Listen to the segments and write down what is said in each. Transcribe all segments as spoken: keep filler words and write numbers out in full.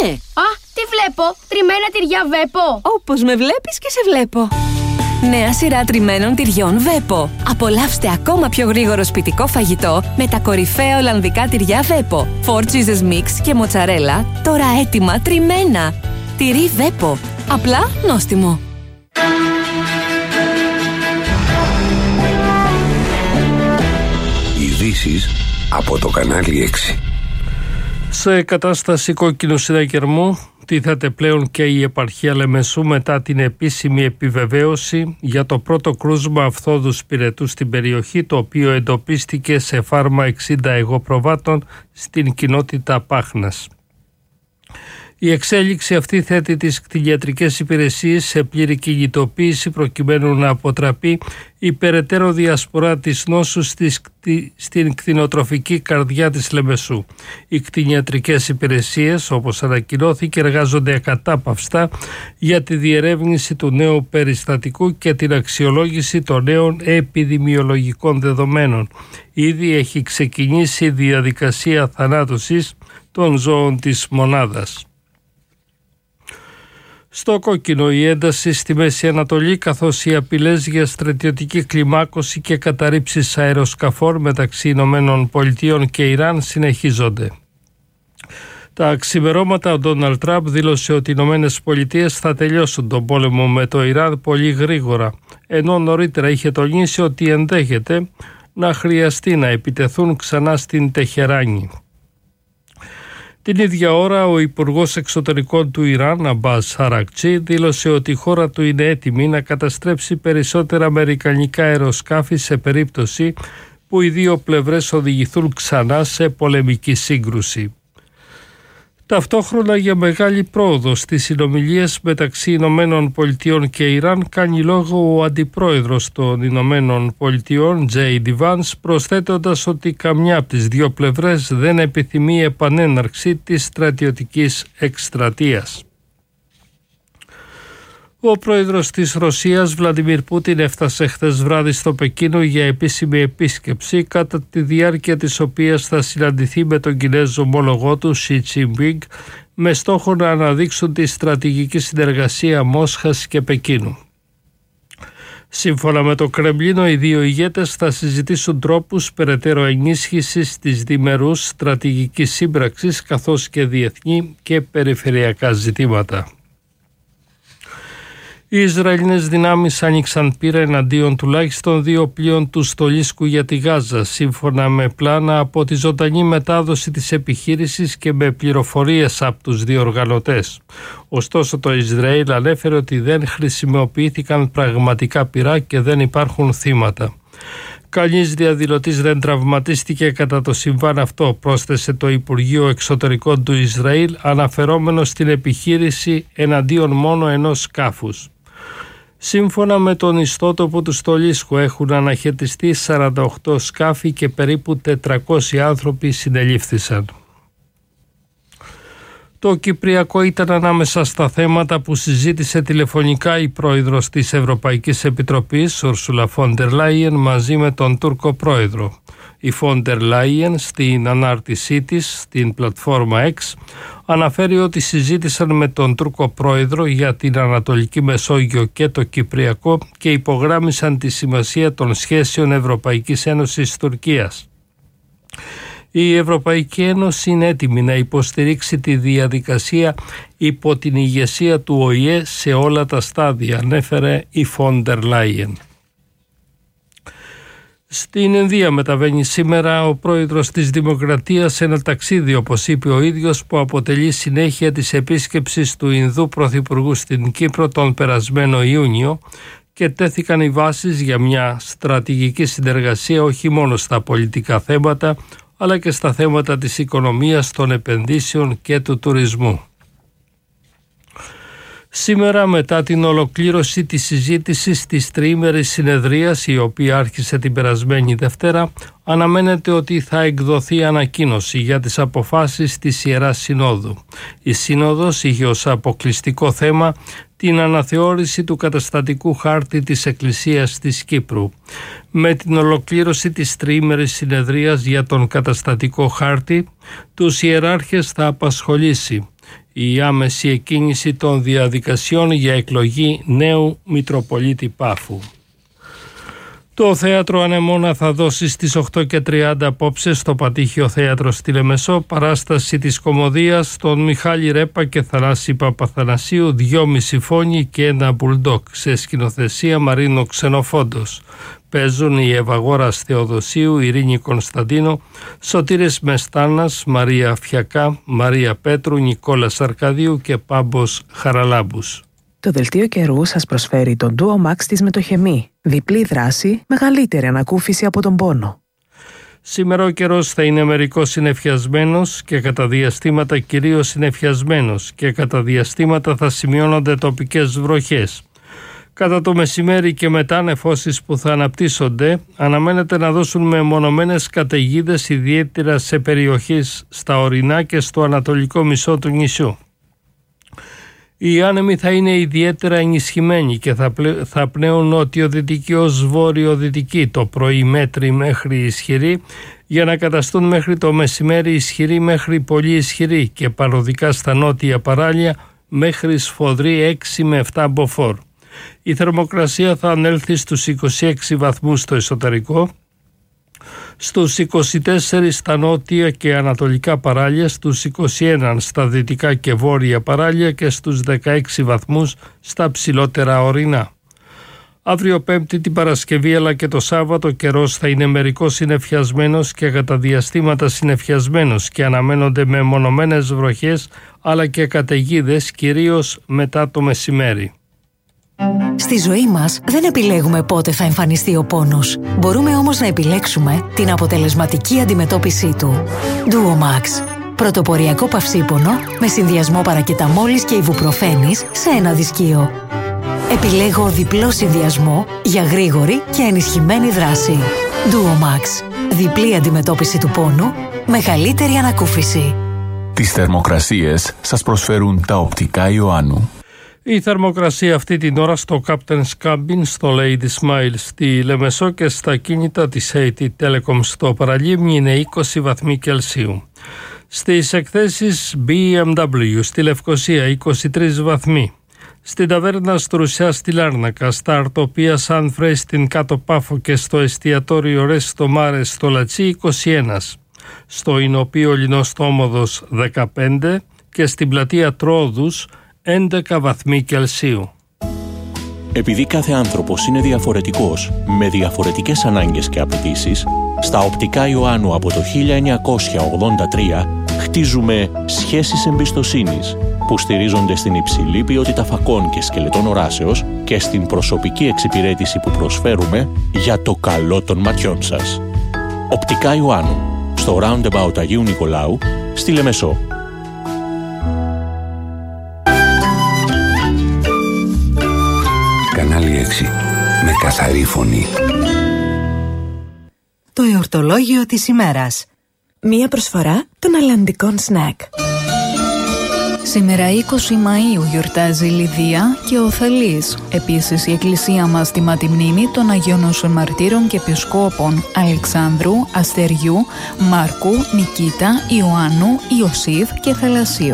Ναι. Α, τι βλέπω, τριμμένα τυριά Βέπο. Όπως με βλέπεις και σε βλέπω. Νέα σειρά τριμμένων τυριών Βέπο. Απολαύστε ακόμα πιο γρήγορο σπιτικό φαγητό με τα κορυφαία ολλανδικά τυριά Βέπο. Four cheeses mix και μοτσαρέλα, τώρα έτοιμα τριμμένα. Τυρί Βέπο. Απλά νόστιμο. Ειδήσεις από το κανάλι έξι. Σε κατάσταση κόκκινου συναγερμού τίθεται πλέον και η επαρχία Λεμεσού μετά την επίσημη επιβεβαίωση για το πρώτο κρούσμα αυθόδου πυρετού στην περιοχή, το οποίο εντοπίστηκε σε φάρμα εξήντα εγωπροβάτων στην κοινότητα Πάχνας. Η εξέλιξη αυτή θέτει τις κτηνιατρικές υπηρεσίες σε πλήρη κινητοποίηση προκειμένου να αποτραπεί η περαιτέρω διασπορά της νόσου στην κτηνοτροφική καρδιά της Λεμεσού. Οι κτηνιατρικές υπηρεσίες, όπως ανακοινώθηκε, εργάζονται ακατάπαυστα για τη διερεύνηση του νέου περιστατικού και την αξιολόγηση των νέων επιδημιολογικών δεδομένων. Ήδη έχει ξεκινήσει η διαδικασία θανάτωσης των ζώων της μονάδας. Στο κόκκινο η ένταση στη Μέση Ανατολή, καθώς οι απειλές για στρατιωτική κλιμάκωση και καταρρίψεις αεροσκαφών μεταξύ Ηνωμένων Πολιτειών και Ιράν συνεχίζονται. Τα ξημερώματα ο Ντόναλντ Τραμπ δήλωσε ότι οι Ηνωμένες Πολιτείες θα τελειώσουν τον πόλεμο με το Ιράν πολύ γρήγορα, ενώ νωρίτερα είχε τονίσει ότι ενδέχεται να χρειαστεί να επιτεθούν ξανά στην Τεχεράνη. Την ίδια ώρα, ο Υπουργός Εξωτερικών του Ιράν, Αμπάς Αρακτσί, δήλωσε ότι η χώρα του είναι έτοιμη να καταστρέψει περισσότερα αμερικανικά αεροσκάφη σε περίπτωση που οι δύο πλευρές οδηγηθούν ξανά σε πολεμική σύγκρουση. Ταυτόχρονα, για μεγάλη πρόοδο στις συνομιλίες μεταξύ Ηνωμένων Πολιτειών και Ιράν κάνει λόγο ο Αντιπρόεδρος των Ηνωμένων Πολιτειών, Τζέι Ντι Βάνς, προσθέτοντας ότι καμιά από τις δύο πλευρές δεν επιθυμεί επανέναρξη της στρατιωτικής εκστρατείας. Ο πρόεδρος της Ρωσίας, Βλαντιμίρ Πούτιν, έφτασε χθες βράδυ στο Πεκίνο για επίσημη επίσκεψη, κατά τη διάρκεια της οποίας θα συναντηθεί με τον Κινέζο ομόλογό του Σι Τζινπίνγκ, με στόχο να αναδείξουν τη στρατηγική συνεργασία Μόσχας και Πεκίνου. Σύμφωνα με το Κρεμλίνο, οι δύο ηγέτες θα συζητήσουν τρόπους περαιτέρω ενίσχυσης της διμερούς στρατηγικής σύμπραξης, καθώς και διεθνή και περιφερειακά ζητήματα. Οι Ισραηλινές δυνάμεις άνοιξαν πύρα εναντίον τουλάχιστον δύο πλοίων του Στολίσκου για τη Γάζα, σύμφωνα με πλάνα από τη ζωντανή μετάδοση της επιχείρησης και με πληροφορίες από τους διοργανωτές. Ωστόσο, το Ισραήλ ανέφερε ότι δεν χρησιμοποιήθηκαν πραγματικά πυρά και δεν υπάρχουν θύματα. Κανείς διαδηλωτής δεν τραυματίστηκε κατά το συμβάν αυτό, πρόσθεσε το Υπουργείο Εξωτερικών του Ισραήλ, αναφερόμενο στην επιχείρηση εναντίον μόνο ενός σκάφους. Σύμφωνα με τον ιστότοπο του Στολίσκου, έχουν αναχαιτιστεί σαράντα οκτώ σκάφη και περίπου τετρακόσιοι άνθρωποι συνελήφθησαν. Το Κυπριακό ήταν ανάμεσα στα θέματα που συζήτησε τηλεφωνικά η πρόεδρος της Ευρωπαϊκής Επιτροπής, Ούρσουλα φον ντερ Λάιεν, μαζί με τον Τούρκο πρόεδρο. Η φον ντερ Λάιεν στην ανάρτησή της στην πλατφόρμα X αναφέρει ότι συζήτησαν με τον Τούρκο πρόεδρο για την Ανατολική Μεσόγειο και το Κυπριακό και υπογράμμισαν τη σημασία των σχέσεων Ευρωπαϊκής Ένωσης Τουρκίας. Η Ευρωπαϊκή Ένωση είναι έτοιμη να υποστηρίξει τη διαδικασία υπό την ηγεσία του Ο Η Ε σε όλα τα στάδια, ανέφερε η φον ντερ Λάιεν. Στην Ινδία μεταβαίνει σήμερα ο πρόεδρος της Δημοκρατίας σε ένα ταξίδι, όπως είπε ο ίδιος, που αποτελεί συνέχεια της επίσκεψης του Ινδού Πρωθυπουργού στην Κύπρο τον περασμένο Ιούνιο και τέθηκαν οι βάσεις για μια στρατηγική συνεργασία όχι μόνο στα πολιτικά θέματα, αλλά και στα θέματα της οικονομίας, των επενδύσεων και του τουρισμού. Σήμερα, μετά την ολοκλήρωση της συζήτησης της τριήμερης συνεδρίας, η οποία άρχισε την περασμένη Δευτέρα, αναμένεται ότι θα εκδοθεί ανακοίνωση για τις αποφάσεις της Ιεράς Συνόδου. Η Σύνοδος είχε ως αποκλειστικό θέμα την αναθεώρηση του καταστατικού χάρτη της Εκκλησίας της Κύπρου. Με την ολοκλήρωση της τριήμερης συνεδρίας για τον καταστατικό χάρτη, τους ιεράρχες θα απασχολήσει η άμεση εκκίνηση των διαδικασιών για εκλογή νέου Μητροπολίτη Πάφου. Το Θέατρο Ανεμόνα θα δώσει στις οκτώ και τριάντα απόψε στο Πατήχιο Θέατρο στη Λεμεσό παράσταση της κωμωδίας των Μιχάλη Ρέπα και Θανάση Παπαθανασίου, δυόμιση φόνοι και ένα μπουλντόκ, σε σκηνοθεσία Μαρίνο Ξενοφόντος. Παίζουν η Ευαγόρας Θεοδοσίου, Ειρήνη Κωνσταντίνο, Σωτήρης Μεστάνας, Μαρία Φιακά, Μαρία Πέτρου, Νικόλας Αρκαδίου και Πάμπος Χαραλάμπους. Το δελτίο καιρού σας προσφέρει τον Duo Max της Μετοχεμή. Διπλή δράση, μεγαλύτερη ανακούφιση από τον πόνο. Σήμερα ο καιρός θα είναι μερικώς συννεφιασμένος και κατά διαστήματα κυρίως συννεφιασμένος και κατά διαστήματα θα σημειώνονται τοπικές βροχές. Κατά το μεσημέρι και μετά νεφώσεις που θα αναπτύσσονται αναμένεται να δώσουν μεμονωμένες καταιγίδες, ιδιαίτερα σε περιοχές στα ορεινά και στο ανατολικό μισό του νησιού. Οι άνεμοι θα είναι ιδιαίτερα ενισχυμένοι και θα, πλε... θα πνέουν νότιο-δυτική ως βόρειο-δυτική, το πρωί μέτρη μέχρι ισχυρή, για να καταστούν μέχρι το μεσημέρι ισχυρή μέχρι πολύ ισχυρή και παροδικά στα νότια παράλια μέχρι σφοδρή έξι με επτά μποφόρ. Η θερμοκρασία θα ανέλθει στους είκοσι έξι βαθμούς στο εσωτερικό, στους είκοσι τέσσερα στα νότια και ανατολικά παράλια, στους είκοσι ένα στα δυτικά και βόρεια παράλια και στους δεκαέξι βαθμούς στα ψηλότερα ορεινά. Αύριο Πέμπτη, την Παρασκευή αλλά και το Σάββατο καιρός θα είναι μερικώς συννεφιασμένος και κατά διαστήματα συννεφιασμένος και αναμένονται με μονομένες βροχές αλλά και καταιγίδες κυρίως μετά το μεσημέρι. Στη ζωή μας δεν επιλέγουμε πότε θα εμφανιστεί ο πόνος. Μπορούμε όμως να επιλέξουμε την αποτελεσματική αντιμετώπιση του. Duo Max. Πρωτοποριακό παυσίπονο με συνδυασμό παρακεταμόλης και ιβουπροφένης σε ένα δισκείο. Επιλέγω διπλό συνδυασμό για γρήγορη και ενισχυμένη δράση. Duo Max. Διπλή αντιμετώπιση του πόνου, μεγαλύτερη ανακούφιση. Τις θερμοκρασίες σας προσφέρουν τα οπτικά Ιωάννου. Η θερμοκρασία αυτή την ώρα στο Captain's Cabin, στο Lady Smile στη Λεμεσό και στα κίνητα της έι τι Telecom στο Παραλίμνη είναι είκοσι βαθμοί Κελσίου. Στις εκθέσεις μπι εμ ντάμπλιου στη Λευκοσία είκοσι τρεις βαθμοί. Στην ταβέρνα Στρουσιά στη Λάρνακα, στα Αρτοπία Σαν Φρέι στην Κάτω Πάφο και στο εστιατόριο Ρέστο Μάρε στο Λατσί είκοσι ένα. Στο Ινοπείο Λινοστόμοδος δεκαπέντε και στην πλατεία Τρόδους έντεκα βαθμοί Κελσίου. Επειδή κάθε άνθρωπος είναι διαφορετικός, με διαφορετικές ανάγκες και απαιτήσεις, στα οπτικά Ιωάννου από το χίλια εννιακόσια ογδόντα τρία χτίζουμε σχέσεις εμπιστοσύνης που στηρίζονται στην υψηλή ποιότητα φακών και σκελετών οράσεως και στην προσωπική εξυπηρέτηση που προσφέρουμε για το καλό των ματιών σας. Οπτικά Ιωάννου, στο Roundabout Αγίου Νικολάου, στη Λεμεσό. Κανάλι έξι, με καθαρή φωνή. Το εορτολόγιο της ημέρας. Μία προσφορά των αλλαντικών σνακ. Σήμερα είκοσι Μαΐου γιορτάζει η Λιδία και ο Θελής. Επίσης η εκκλησία μας τιμά τη μνήμη των Αγίων Νόσων Μαρτύρων και Επισκόπων Αλεξάνδρου, Αστεριού, Μάρκου, Νικήτα, Ιωάννου, Ιωσήφ και Θαλασσίου.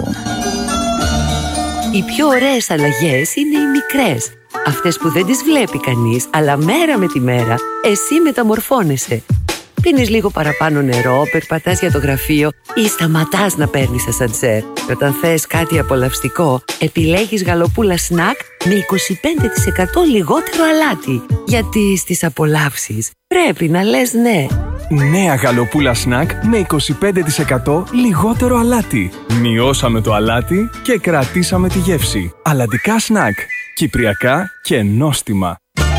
Οι πιο ωραίες αλλαγές είναι οι μικρές. Αυτές που δεν τις βλέπει κανείς, αλλά μέρα με τη μέρα εσύ μεταμορφώνεσαι. Πίνεις λίγο παραπάνω νερό, περπατάς για το γραφείο ή σταματάς να παίρνεις ασανσέρ. Και όταν θες κάτι απολαυστικό, επιλέγεις γαλοπούλα σνακ με είκοσι πέντε τοις εκατό λιγότερο αλάτι. Γιατί στις απολαύσεις πρέπει να λες ναι. Νέα γαλοπούλα σνακ με είκοσι πέντε τοις εκατό λιγότερο αλάτι. Μειώσαμε το αλάτι και κρατήσαμε τη γεύση. Αλλαντικά σνακ. Κυπριακά και νόστιμα.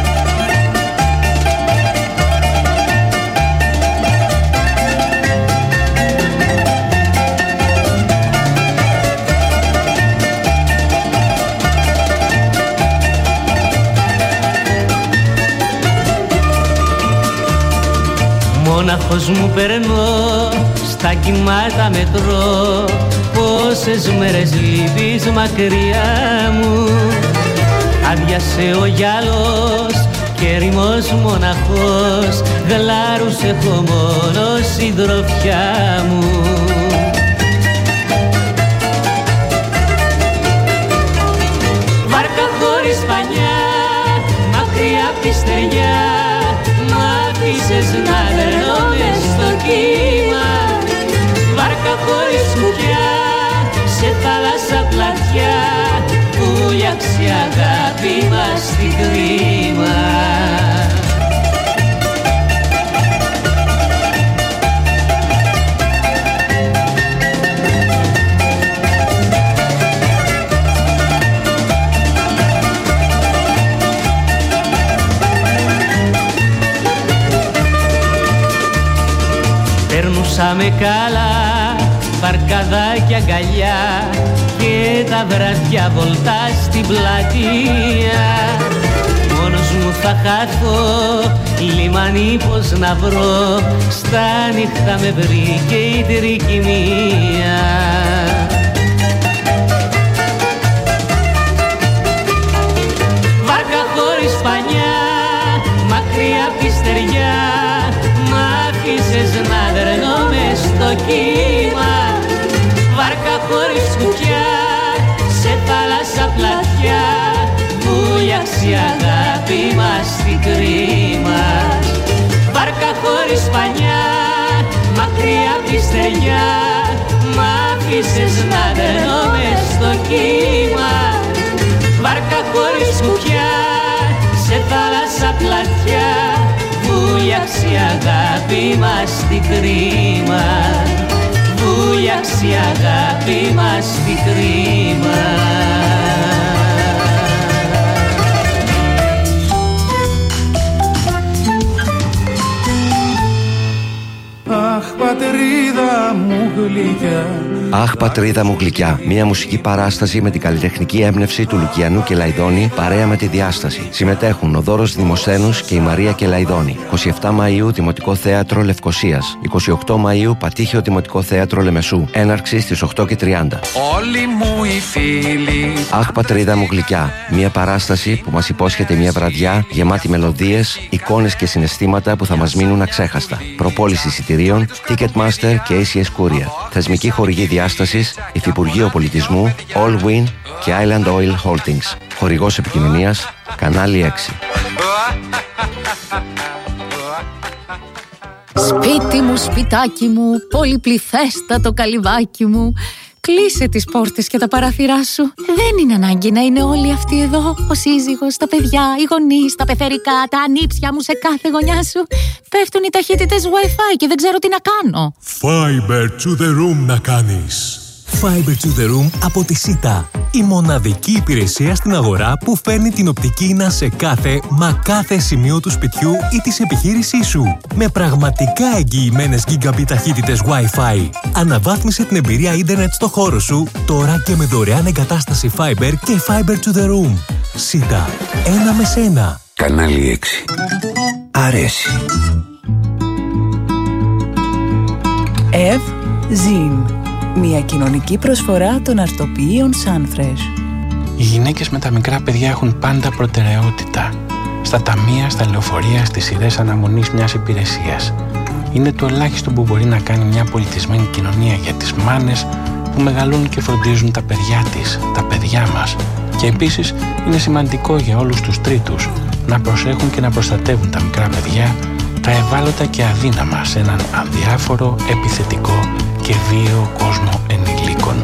Μόναχος μου περνώ, στα κύματα μετρώ, πόσες μέρες λείπεις μακριά μου. Άδειασε ο γυάλος και ερημός μοναχός, γλάρους έχω μόνο συντροφιά μου. άφησες να δερνώ μες στο κύμα. Βάρκα χωρίς κουκιά σε θάλασσα πλατιά, βούλιαξε η αγάπη μας στην κρίμα. Περνούσαμε καλά, βαρκαδάκια αγκαλιά και τα βραδιά βολτά στην πλατεία. Μόνος μου θα χάθω, λιμάνι πως να βρω, στα νύχτα με βρήκε η τρικυμία. Βάρκα χωρίς πανιά, μακριά απ' τη στεριά, μ' άφησες να δερνώ μες στο κύμα. Βάρκα χωρίς κουκιά σε θάλασσα πλατιά, βούλιαξε η αγάπη μας στην κρίμα. Βάρκα χωρίς πανιά, μακριά απ' τη στεριά, μ' άφησες να δερνώ μες στο κύμα. Βάρκα χωρίς κουκιά σε θάλασσα πλατιά, βούλιαξε η αγάπη μας στην κρίμα. Βούλιαξε η αγάπη μας στην κρίμα. Αχ, πατρίδα μου γλυκιά. Αχ, πατρίδα μου γλυκιά. Μια μουσική παράσταση με την καλλιτεχνική έμπνευση του Λουκιανού Κελαϊδόνη παρέα με τη Διάσταση. Συμμετέχουν ο Δώρος Δημοσθένους και η Μαρία Κελαϊδόνη. είκοσι επτά Μαΐου Δημοτικό Θέατρο Λευκωσίας. είκοσι οκτώ Μαΐου Πατήχιο Δημοτικό Θέατρο Λεμεσού. Έναρξη στις οκτώ και τριάντα. Όλοι μου οι φίλοι. Αχ, πατρίδα μου γλυκιά. Μια παράσταση που μας υπόσχεται μια βραδιά γεμάτη μελωδίες, εικόνες και συναισθήματα που θα μας μείνουν αξέχαστα. Προπόληση εισιτηρίων, Ticketmaster και έι σι ες Courier. Θεσμική χορηγή Διάστασης, Υφυπουργείο Πολιτισμού, Allwin και Island Oil Holdings. Χορηγός επικοινωνίας, Κανάλι έξι. Σπίτι μου, σπιτάκι μου, πολυπληθέστατο καλυβάκι μου. Κλείσε τις πόρτες και τα παράθυρά σου. Δεν είναι ανάγκη να είναι όλοι αυτοί εδώ. Ο σύζυγος, τα παιδιά, οι γονείς, τα πεθερικά, τα ανήψια μου σε κάθε γωνιά σου. Πέφτουν οι ταχύτητες Wi-Fi και δεν ξέρω τι να κάνω. Fiber to the room να κάνεις. Fiber to the room από τη Σίτα. Η μοναδική υπηρεσία στην αγορά που φέρνει την οπτική ίνα σε κάθε, μα κάθε σημείο του σπιτιού ή της επιχείρησής σου. Με πραγματικά εγγυημένες gigabit ταχύτητες Wi-Fi. Αναβάθμισε την εμπειρία ίντερνετ στο χώρο σου, τώρα και με δωρεάν εγκατάσταση Fiber και Fiber to the room. Σίτα. Ένα με σένα. Κανάλι έξι. Αρέσει. Ευ Ζιν. Μια κοινωνική προσφορά των αρτοποιείων Sunfresh. Οι γυναίκες με τα μικρά παιδιά έχουν πάντα προτεραιότητα. Στα ταμεία, στα λεωφορεία, στις σειρές αναμονής μιας υπηρεσίας. Είναι το ελάχιστο που μπορεί να κάνει μια πολιτισμένη κοινωνία για τις μάνες που μεγαλούν και φροντίζουν τα παιδιά της, τα παιδιά μας. Και επίσης είναι σημαντικό για όλους τους τρίτους να προσέχουν και να προστατεύουν τα μικρά παιδιά, τα ευάλωτα και αδύναμα σε έναν αδιάφορο, επιθετικό και βίαιο κόσμο ενηλίκων.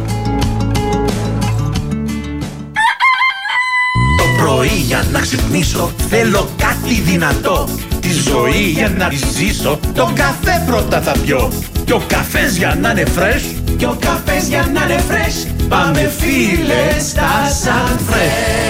Το πρωί για να ξυπνήσω θέλω κάτι δυνατό. Τη ζωή για να τη ζήσω τον καφέ πρώτα θα πιω. Και ο καφές για να είναι fresh, και ο καφές για να είναι fresh, πάμε φίλε στα Sunfresh.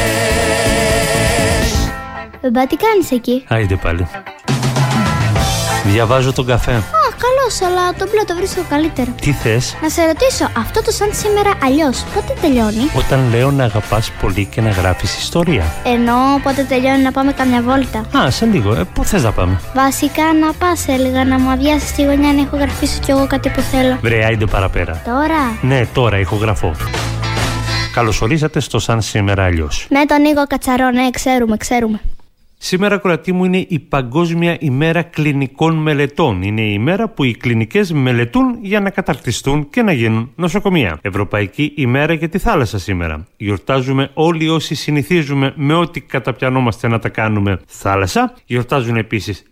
Μπαμπά, τι κάνεις εκεί? Άιντε πάλι. Διαβάζω τον καφέ. Α, καλώς, αλλά το μπλε το βρίσκω καλύτερο. Τι θες? Να σε ρωτήσω, αυτό το σαν σήμερα αλλιώς, πότε τελειώνει? Όταν λέω να αγαπάς πολύ και να γράφεις ιστορία. Ενώ πότε τελειώνει να πάμε καμιά βόλτα. Α, σε λίγο. Ε, πού θες να πάμε? Βασικά να πας, έλεγα, να μου αδειάσεις τη γωνιά να ηχογραφήσω κι εγώ κάτι που θέλω. Βρε, άιντε παραπέρα. Τώρα? Ναι, τώρα ηχογραφώ. Καλώς ορίσατε στο Σαν Σήμερα Αλλιώς. Με τον Νίκο Κατσαρό, ναι, ξέρουμε, ξέρουμε. Σήμερα, κορατή μου, είναι η Παγκόσμια ημέρα κλινικών μελετών. Είναι η ημέρα που οι κλινικές μελετούν για να καταρτιστούν και να γίνουν νοσοκομεία. Ευρωπαϊκή ημέρα για τη θάλασσα σήμερα. Γιορτάζουμε όλοι όσοι συνηθίζουμε με ό,τι καταπιανόμαστε να τα κάνουμε θάλασσα. Γιορτάζουν επίσης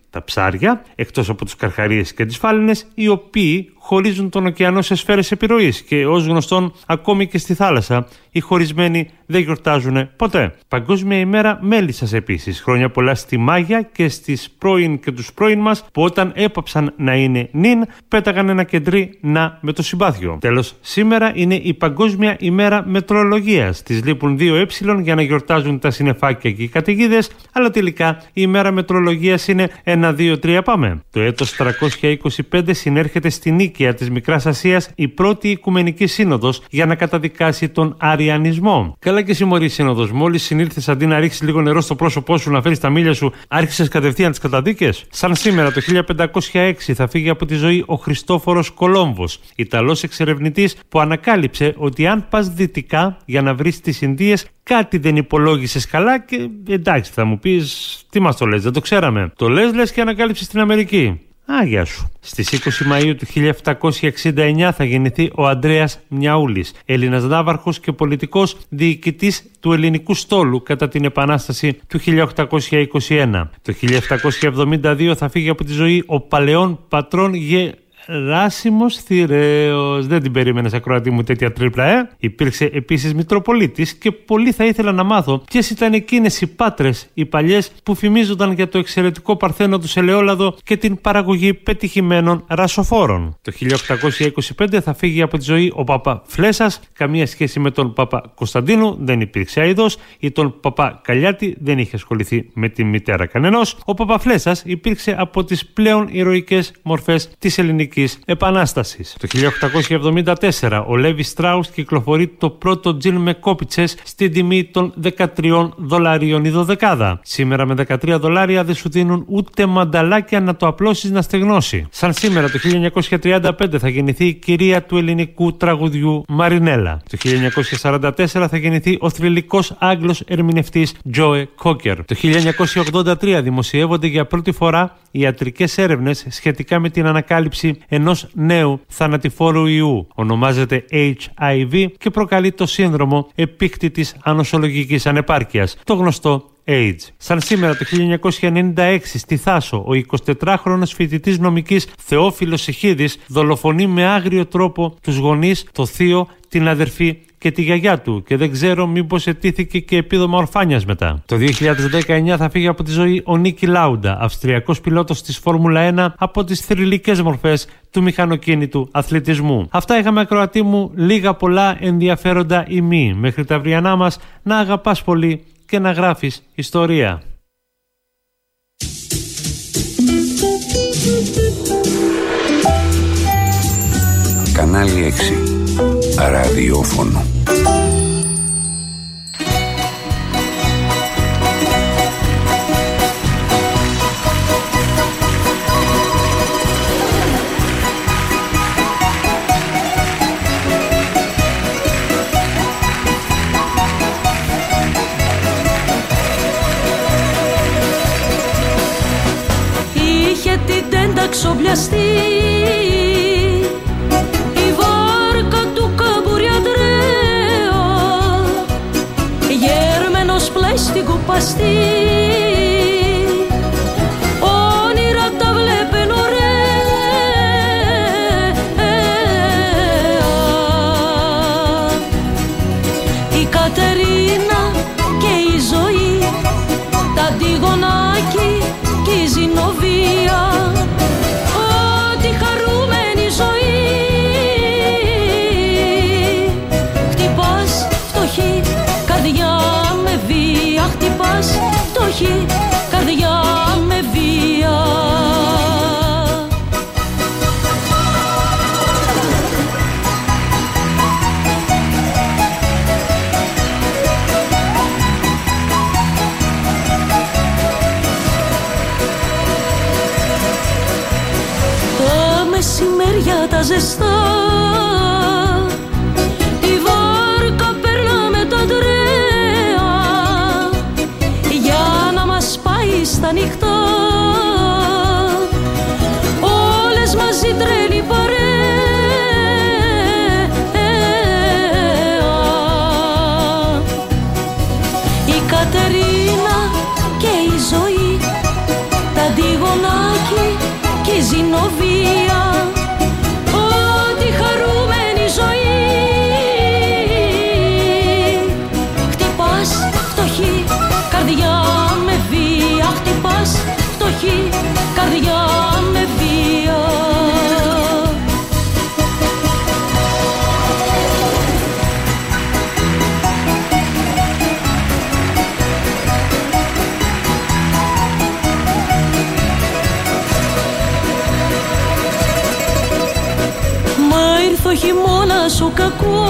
τα ψάρια, εκτός από τους καρχαρίες και τις φάλαινες, οι οποίοι χωρίζουν τον ωκεανό σε σφαίρες επιρροής και ως γνωστόν ακόμη και στη θάλασσα οι χωρισμένοι δεν γιορτάζουν ποτέ. Παγκόσμια ημέρα μέλισσας επίσης. Χρόνια πολλά στη Μάγια και στις πρώην και τους πρώην μας που όταν έπαψαν να είναι νυν πέταγαν ένα κεντρί να με το συμπάθειο. Τέλος, σήμερα είναι η Παγκόσμια ημέρα μετρολογίας. Τις λείπουν δύο ε για να γιορτάζουν τα συννεφάκια και οι καταιγίδες, αλλά τελικά η ημέρα μετρολογίας είναι ένα, δύο, τρία πάμε. Το έτος τριακόσια είκοσι πέντε συνέρχεται στη Νίκαια της Μικράς Ασίας η πρώτη Οικουμενική Σύνοδος για να καταδικάσει τον αριανισμό. Καλά και συμμορή σύνοδος. Μόλις συνήλθες, αντί να ρίξεις λίγο νερό στο πρόσωπό σου, να φέρεις τα μήλια σου, άρχισες κατευθείαν τις καταδίκες. Σαν σήμερα το χίλια πεντακόσια έξι θα φύγει από τη ζωή ο Χριστόφορος Κολόμβος, Ιταλός εξερευνητής που ανακάλυψε ότι αν πας δυτικά για να βρεις τις Ινδίες, κάτι δεν υπολόγισες καλά και εντάξει, θα μου πεις, τι μας το λες, δεν το ξέραμε. Το λες, λες και ανακάλυψες στην Αμερική. Α, γεια σου. Στις είκοσι Μαΐου του χίλια επτακόσια εξήντα εννιά θα γεννηθεί ο Ανδρέας Μιαούλης, Έλληνας ναύαρχος και πολιτικός, διοικητής του ελληνικού στόλου κατά την Επανάσταση του χίλια οκτακόσια είκοσι ένα. Το χίλια επτακόσια εβδομήντα δύο θα φύγει από τη ζωή ο παλαιόν πατρόν Γε... Ράσιμος Θηραίος. Δεν την περίμενες, ακροατή μου, τέτοια τρίπλα, ε. Υπήρξε επίσης Μητροπολίτης και πολύ θα ήθελα να μάθω ποιες ήταν εκείνες οι πάτρες, οι παλιές, που φημίζονταν για το εξαιρετικό παρθένο του σε ελαιόλαδο και την παραγωγή πετυχημένων ρασοφόρων. Το χίλια οκτακόσια είκοσι πέντε θα φύγει από τη ζωή ο Παπα Φλέσας, καμία σχέση με τον Παπα Κωνσταντίνου, δεν υπήρξε αηδός, ή τον Παπα Καλιάτη, δεν είχε ασχοληθεί με τη μητέρα κανενός. Ο Παπα Φλέσας υπήρξε από τις πλέον ηρωικές μορφές της ελληνικής Επανάστασης. Το χίλια οκτακόσια εβδομήντα τέσσερα ο Λέβι Στράους κυκλοφορεί το πρώτο τζιν με κόπιτσες στην τιμή των δεκατρία δολαρίων η δωδεκάδα. Σήμερα με δεκατρία δολάρια δεν σου δίνουν ούτε μανταλάκια να το απλώσεις να στεγνώσει. Σαν σήμερα το χίλια εννιακόσια τριάντα πέντε θα γεννηθεί η κυρία του ελληνικού τραγουδιού Μαρινέλα. Το χίλια εννιακόσια σαράντα τέσσερα θα γεννηθεί ο θρυλικός Άγγλος ερμηνευτής Τζόε Κόκερ. Το χίλια εννιακόσια ογδόντα τρία δημοσιεύονται για πρώτη φορά ιατρικές έρευνες σχετικά με την ανακάλυψη ενός νέου θανατηφόρου ιού. Ονομάζεται έιτς άι βι και προκαλεί το σύνδρομο επίκτητης ανοσολογικής ανεπάρκειας, το γνωστό AIDS. Σαν σήμερα το χίλια εννιακόσια ενενήντα έξι στη Θάσο, ο εικοσιτετράχρονος φοιτητής νομικής Θεόφιλος Ηχίδης δολοφονεί με άγριο τρόπο τους γονείς, το θείο, την αδερφή και τη γιαγιά του και δεν ξέρω μήπως ετήθηκε και επίδομα ορφάνιας μετά. Το δύο χιλιάδες δεκαεννιά θα φύγει από τη ζωή ο Νίκι Λάουντα, Αυστριακός πιλότος της Φόρμουλα ένα, από τις θρυλικές μορφές του μηχανοκίνητου αθλητισμού. Αυτά είχαμε, ακροατή μου, λίγα πολλά ενδιαφέροντα ή μη. Μέχρι τα αυριανά μας να αγαπάς πολύ και να γράφεις ιστορία. Κανάλι έξι. Ραδιόφωνο. Είχε την τέντα ξομπλιαστεί στην κουπαστή, όνειρα τα βλέπεν ωραία. Η Κατερίνα και η ζωή, τα Αντιγονάκη και η Ζηνοβία, ό,τι χαρούμενη ζωή. Χτυπάς φτωχή καρδιά, χτυπάς φτωχή καρδιά με βία. Τα μεσημέρια τα ζεστά, τη βάρκα περνάμε τα τρέα για να μας πάει στα νυχτά, όλες μαζί τρέλη παρέα. Η Κατερίνα και η ζωή, τα Αντιγονάκη συνοβία, ό,τι χαρούμενη ζωή. Χτυπάς φτωχή καρδιά με βία, χτυπάς φτωχή καρδιά με βία. Ο χειμώνας ο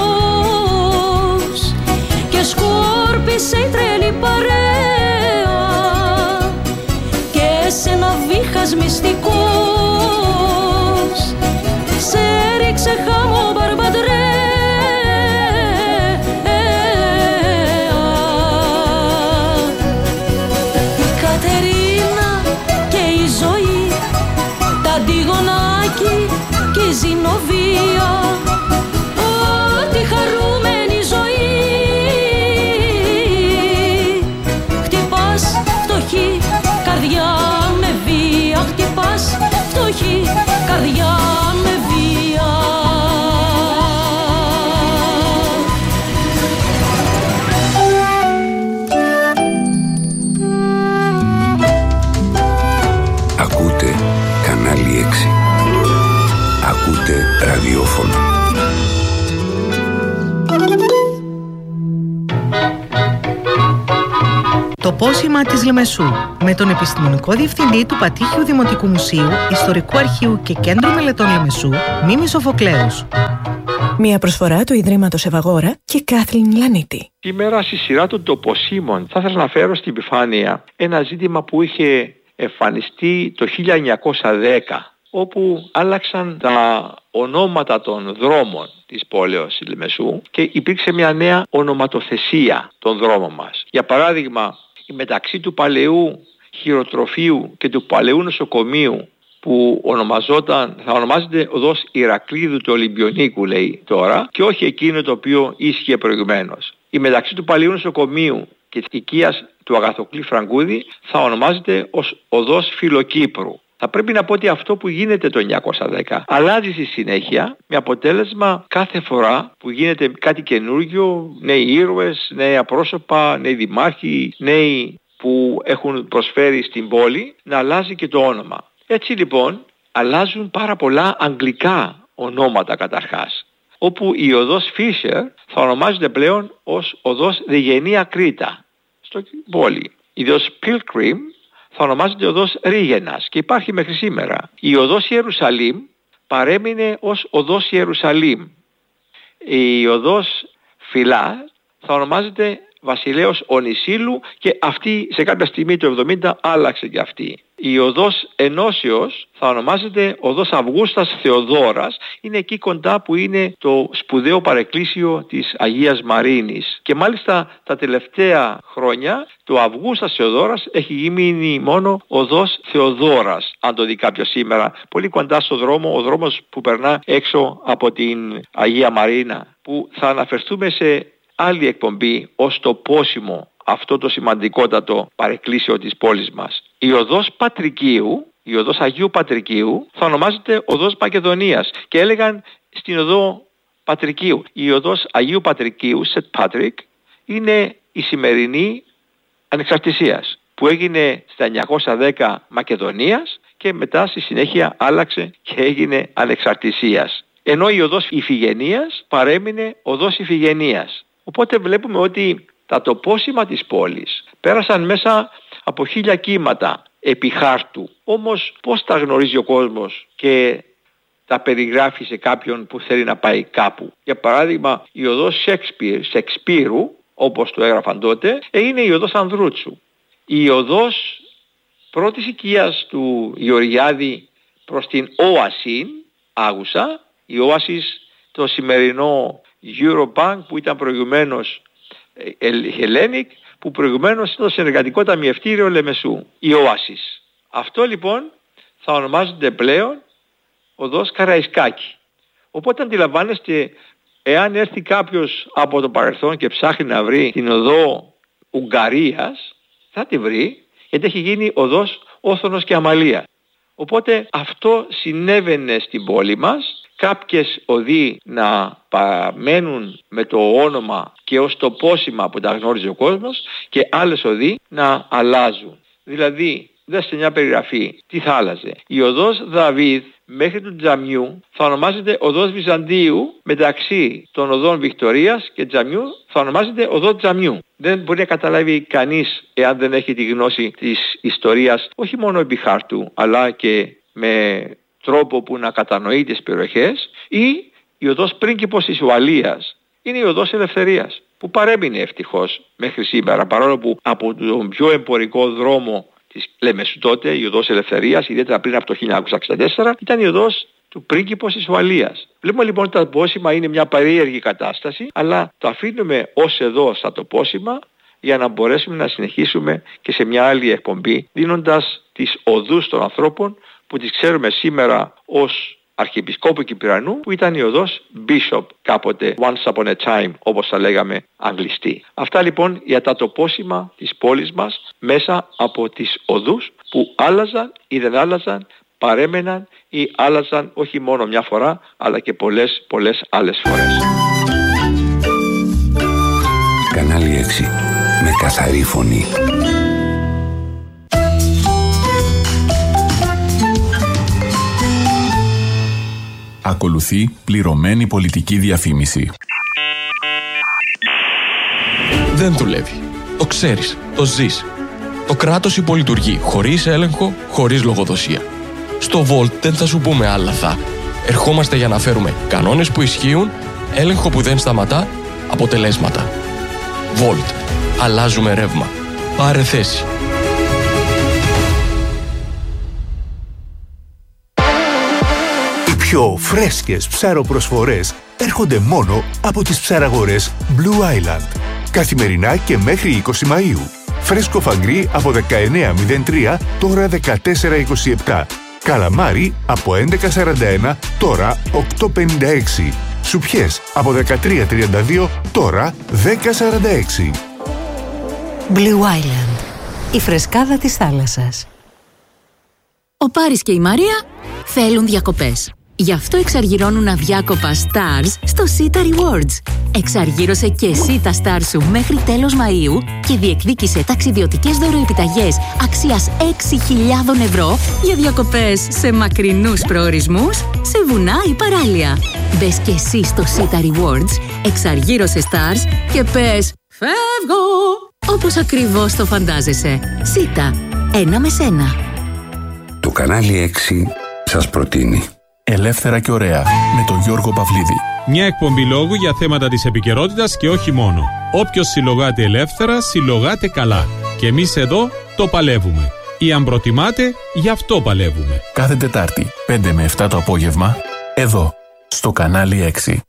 κακός και σκόρπισε η τρέλη παρέα και σε ένα βήχας μυστικός σε ρίξε χάμω μπαρμπαντρέα. Η Κατερίνα και η ζωή, τα Αντιγονάκη και η Ζηνοβία, ό,τι χαρούμενη ζωή. Χτυπάς φτωχή καρδιά με βία, χτυπάς φτωχή καρδιά με βία. Ακούτε κανάλι έξι. Ακούτε ραδιόφωνο. Το πόσημα της Λεμεσού, με τον επιστημονικό διευθυντή του Πατήχιου Δημοτικού Μουσείου, Ιστορικού Αρχείου και Κέντρου Μελετών Λεμεσού, Μίμη Σοφοκλέους. Μια προσφορά του Ιδρύματος Ευαγόρα και Κάθλιν Λανίτη. Σήμερα στη σειρά των τοποσίμων θα ήθελα να φέρω στην επιφάνεια ένα ζήτημα που είχε εμφανιστεί το χίλια εννιακόσια δέκα, όπου άλλαξαν τα ονόματα των δρόμων της πόλεως Λεμεσού και υπήρξε μια νέα ονοματοθεσία των δρόμων μας. Για παράδειγμα, μεταξύ του παλαιού χειροτροφείου και του παλαιού νοσοκομείου, που ονομαζόταν, θα ονομάζεται οδός Ηρακλείδου του Ολυμπιονίκου, λέει τώρα, και όχι εκείνο το οποίο ίσχυε προηγουμένως. Η μεταξύ του παλαιού νοσοκομείου και της οικίας του Αγαθοκλή Φραγκούδη θα ονομάζεται ως οδός Φιλοκύπρου. Θα πρέπει να πω ότι αυτό που γίνεται το εννιακόσια δέκα αλλάζει στη συνέχεια, με αποτέλεσμα κάθε φορά που γίνεται κάτι καινούργιο, νέοι ήρωες, νέα πρόσωπα, νέοι δημάρχοι, νέοι που έχουν προσφέρει στην πόλη, να αλλάζει και το όνομα. Έτσι λοιπόν αλλάζουν πάρα πολλά αγγλικά ονόματα καταρχάς, όπου η οδός Φίσερ θα ονομάζεται πλέον ως οδός Διγενεία Κρήτα στο πόλη. Η οδός Pilgrim θα ονομάζεται οδός Ρίγενας και υπάρχει μέχρι σήμερα. Η οδός Ιερουσαλήμ παρέμεινε ως οδός Ιερουσαλήμ. Η οδός Φιλά θα ονομάζεται Βασιλέως Ονισίλου και αυτή σε κάποια στιγμή το εβδομήντα άλλαξε και αυτή. Η οδός Ενώσεως θα ονομάζεται οδός Αυγούστας Θεοδόρας, είναι εκεί κοντά που είναι το σπουδαίο παρεκκλήσιο της Αγίας Μαρίνης. Και μάλιστα τα τελευταία χρόνια το Αυγούστας Θεοδόρας έχει γίνει μόνο οδός Θεοδόρας, αν το δει κάποιος σήμερα, πολύ κοντά στο δρόμο, ο δρόμος που περνά έξω από την Αγία Μαρίνα, που θα αναφερθούμε σε άλλη εκπομπή ως το πόσιμο, αυτό το σημαντικότατο παρεκκλήσιο της πόλης μας. Η οδός Πατρικίου, η οδός Αγίου Πατρικίου θα ονομάζεται οδός Μακεδονίας και έλεγαν στην οδό Πατρικίου. Η οδός Αγίου Πατρικίου, Σετ Πάτρικ, είναι η σημερινή Ανεξαρτησίας, που έγινε στα εννιακόσια δέκα Μακεδονίας και μετά στη συνέχεια άλλαξε και έγινε Ανεξαρτησίας. Ενώ η οδός Ιφηγενίας παρέμεινε οδός Ιφηγενίας. Οπότε βλέπουμε ότι τα τοπόσημα της πόλης πέρασαν μέσα από χίλια κύματα επί χάρτου. Όμως πώς τα γνωρίζει ο κόσμος και τα περιγράφει σε κάποιον που θέλει να πάει κάπου? Για παράδειγμα, η οδός Σέξπιρ, Σεξπίρου, όπως το έγραφαν τότε, είναι η οδός Ανδρούτσου. Η οδός πρώτης οικίας του Γεωργιάδη προς την Όασιν, Άγουσα, η Όασις, το σημερινό Eurobank που ήταν προηγουμένως Hellenic, που προηγουμένως ήταν το συνεργατικό ταμιευτήριο Λεμεσού, η Όασις. Αυτό λοιπόν θα ονομάζεται πλέον οδός Καραϊσκάκη. Οπότε αντιλαμβάνεστε, εάν έρθει κάποιος από το παρελθόν και ψάχνει να βρει την οδό Ουγγαρίας, θα τη βρει, γιατί έχει γίνει οδός Όθωνος και Αμαλία. Οπότε αυτό συνέβαινε στην πόλη μας. Κάποιες οδοί να παραμένουν με το όνομα και ως το πόσημα που τα γνώριζε ο κόσμος και άλλες οδοί να αλλάζουν. Δηλαδή, δέστε μια περιγραφή, τι θα άλλαζε. Η οδός Δαβίδ μέχρι του Τζαμιού θα ονομάζεται οδός Βυζαντίου, μεταξύ των οδών Βικτωρίας και Τζαμιού θα ονομάζεται οδό Τζαμιού. Δεν μπορεί να καταλάβει κανείς, εάν δεν έχει τη γνώση της ιστορίας, όχι μόνο επί χάρτου, αλλά και με τρόπο που να κατανοεί τις περιοχές. Ή η οδός Πρίγκιπος της Ουαλίας είναι η οδός Ελευθερίας, που παρέμεινε ευτυχώς μέχρι σήμερα, παρόλο που από τον πιο εμπορικό δρόμο της Λεμεσού τότε, η οδός Ελευθερίας, ιδιαίτερα πριν από το χίλια εννιακόσια εξήντα τέσσερα, ήταν η οδός του Πρίγκιπος της Ουαλίας. Βλέπουμε λοιπόν ότι το πόσημα είναι μια περίεργη κατάσταση, αλλά το αφήνουμε ως εδώ στα το πόσημα για να μπορέσουμε να συνεχίσουμε και σε μια άλλη εκπομπή, δίνοντας τις οδούς των ανθρώπων που τις ξέρουμε σήμερα ως Αρχιεπισκόπου Κυπριανού, που ήταν η οδός Bishop κάποτε, once upon a time, όπως θα λέγαμε αγγλιστή. Αυτά λοιπόν για τα τοπόσημα της πόλης μας μέσα από τις οδούς που άλλαζαν ή δεν άλλαζαν, παρέμεναν ή άλλαζαν όχι μόνο μια φορά, αλλά και πολλές πολλές άλλες φορές. Κανάλι έξι. Με καθαρή φωνή. Ακολουθεί πληρωμένη πολιτική διαφήμιση. Δεν δουλεύει. Το ξέρεις. Το ζεις. Το κράτος υπολειτουργεί χωρίς έλεγχο, χωρίς λογοδοσία. Στο Volt δεν θα σου πούμε άλλα θα. Ερχόμαστε για να φέρουμε κανόνες που ισχύουν, έλεγχο που δεν σταματά, αποτελέσματα. Volt. Αλλάζουμε ρεύμα. Πάρε θέση. Οι πιο φρέσκες ψαροπροσφορές έρχονται μόνο από τις ψαραγορές Blue Island. Καθημερινά και μέχρι είκοσι Μαΐου. Φρέσκο φαγκρί από δεκαεννέα μηδέν τρία, τώρα δεκατέσσερα είκοσι επτά. Καλαμάρι από έντεκα σαράντα ένα, τώρα οκτώ πενήντα έξι. Σουπιές από δεκατρία τριάντα δύο, τώρα δέκα σαράντα έξι. Blue Island. Η φρεσκάδα της θάλασσας. Ο Πάρης και η Μαρία θέλουν διακοπές. Γι' αυτό εξαργυρώνουν αδιάκοπα stars στο Sita Rewards. Εξαργύρωσε και εσύ τα stars σου μέχρι τέλος Μαΐου και διεκδίκησε ταξιδιωτικές δωροεπιταγές αξίας έξι χιλιάδες ευρώ για διακοπές σε μακρινούς προορισμούς, σε βουνά ή παράλια. Μπες και εσύ στο Sita Rewards, εξαργύρωσε stars και πες «Φεύγω!» όπως ακριβώς το φαντάζεσαι. Sita, ένα με σένα. Το κανάλι έξι σας προτείνει Ελεύθερα και ωραία με τον Γιώργο Παυλίδη. Μια εκπομπή λόγου για θέματα της επικαιρότητας και όχι μόνο. Όποιος συλλογάται ελεύθερα, συλλογάται καλά. Και εμείς εδώ το παλεύουμε. Ή αν προτιμάτε, γι' αυτό παλεύουμε. Κάθε Τετάρτη, πέντε με επτά το απόγευμα, εδώ, στο κανάλι έξι.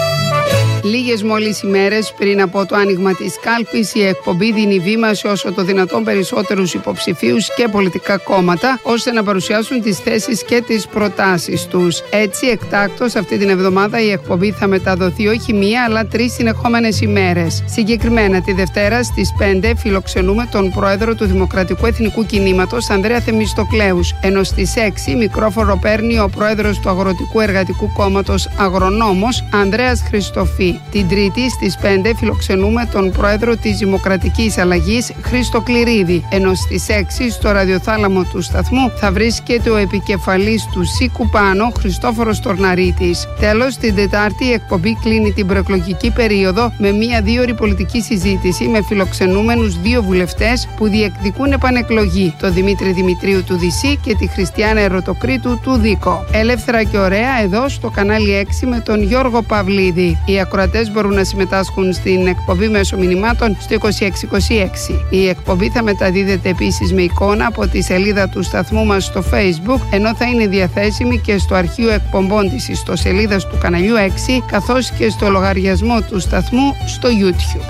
Λίγες μόλις ημέρες πριν από το άνοιγμα της κάλπης, η εκπομπή δίνει βήμα σε όσο το δυνατόν περισσότερους υποψηφίους και πολιτικά κόμματα, ώστε να παρουσιάσουν τις θέσεις και τις προτάσεις τους. Έτσι, εκτάκτως, αυτή την εβδομάδα η εκπομπή θα μεταδοθεί όχι μία, αλλά τρεις συνεχόμενες ημέρες. Συγκεκριμένα, τη Δευτέρα στις πέντε φιλοξενούμε τον πρόεδρο του Δημοκρατικού Εθνικού Κινήματος, Ανδρέα Θεμιστοκλέους, ενώ στις έξι μικρόφωνο παίρνει ο πρόεδρος του Αγροτικού Εργατικού Κόμματος Αγρονόμος, Ανδρέας Χριστοφή. Την Τρίτη στις πέντε φιλοξενούμε τον πρόεδρο της Δημοκρατικής Αλλαγής, Χρήστο Κληρίδη, ενώ στις έξι στο ραδιοθάλαμο του σταθμού θα βρίσκεται ο επικεφαλής του ΣΥΚΟΥ Πάνο, Χριστόφορος Τορναρίτης. Τέλος, την Τετάρτη η εκπομπή κλείνει την προεκλογική περίοδο με μία δίωρη πολιτική συζήτηση με φιλοξενούμενους δύο βουλευτές που διεκδικούν επανεκλογή, τον Δημήτρη Δημητρίου του Δυσί και τη Χριστιάνα Ερωτοκρίτου του Δίκο. Ελεύθερα και ωραία εδώ στο κανάλι έξι με τον Γιώργο Παυλίδη. Οι ακροατές μπορούν να συμμετάσχουν στην εκπομπή μέσω μηνυμάτων στο είκοσι έξι είκοσι έξι. Η εκπομπή θα μεταδίδεται επίσης με εικόνα από τη σελίδα του σταθμού μας στο Facebook, ενώ θα είναι διαθέσιμη και στο αρχείο εκπομπών της ιστοσελίδας του καναλιού έξι, καθώς και στο λογαριασμό του σταθμού στο YouTube.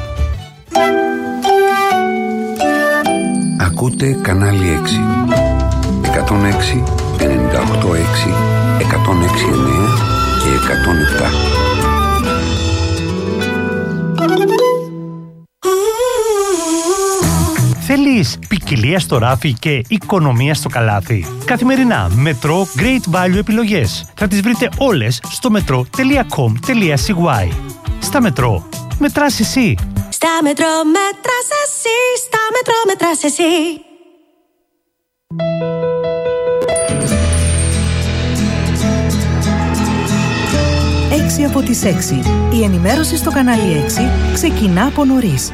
Ακούτε κανάλι έξι. εκατόν έξι, ενενήντα οκτώ έξι, εκατόν έξι εννέα και εκατόν επτά. Θέλεις ποικιλία στο ράφι και οικονομία στο καλάθι? Καθημερινά Μετρό Great Value επιλογές. Θα τις βρείτε όλες στο μετρό τελεία κομ τελεία σι γουάι. Στα Μετρό, μετράς εσύ. Στα Μετρό μετράς εσύ. Στα Μετρό μετράς εσύ. έξι από τις έξι. Η ενημέρωση στο κανάλι έξι ξεκινά από νωρίς.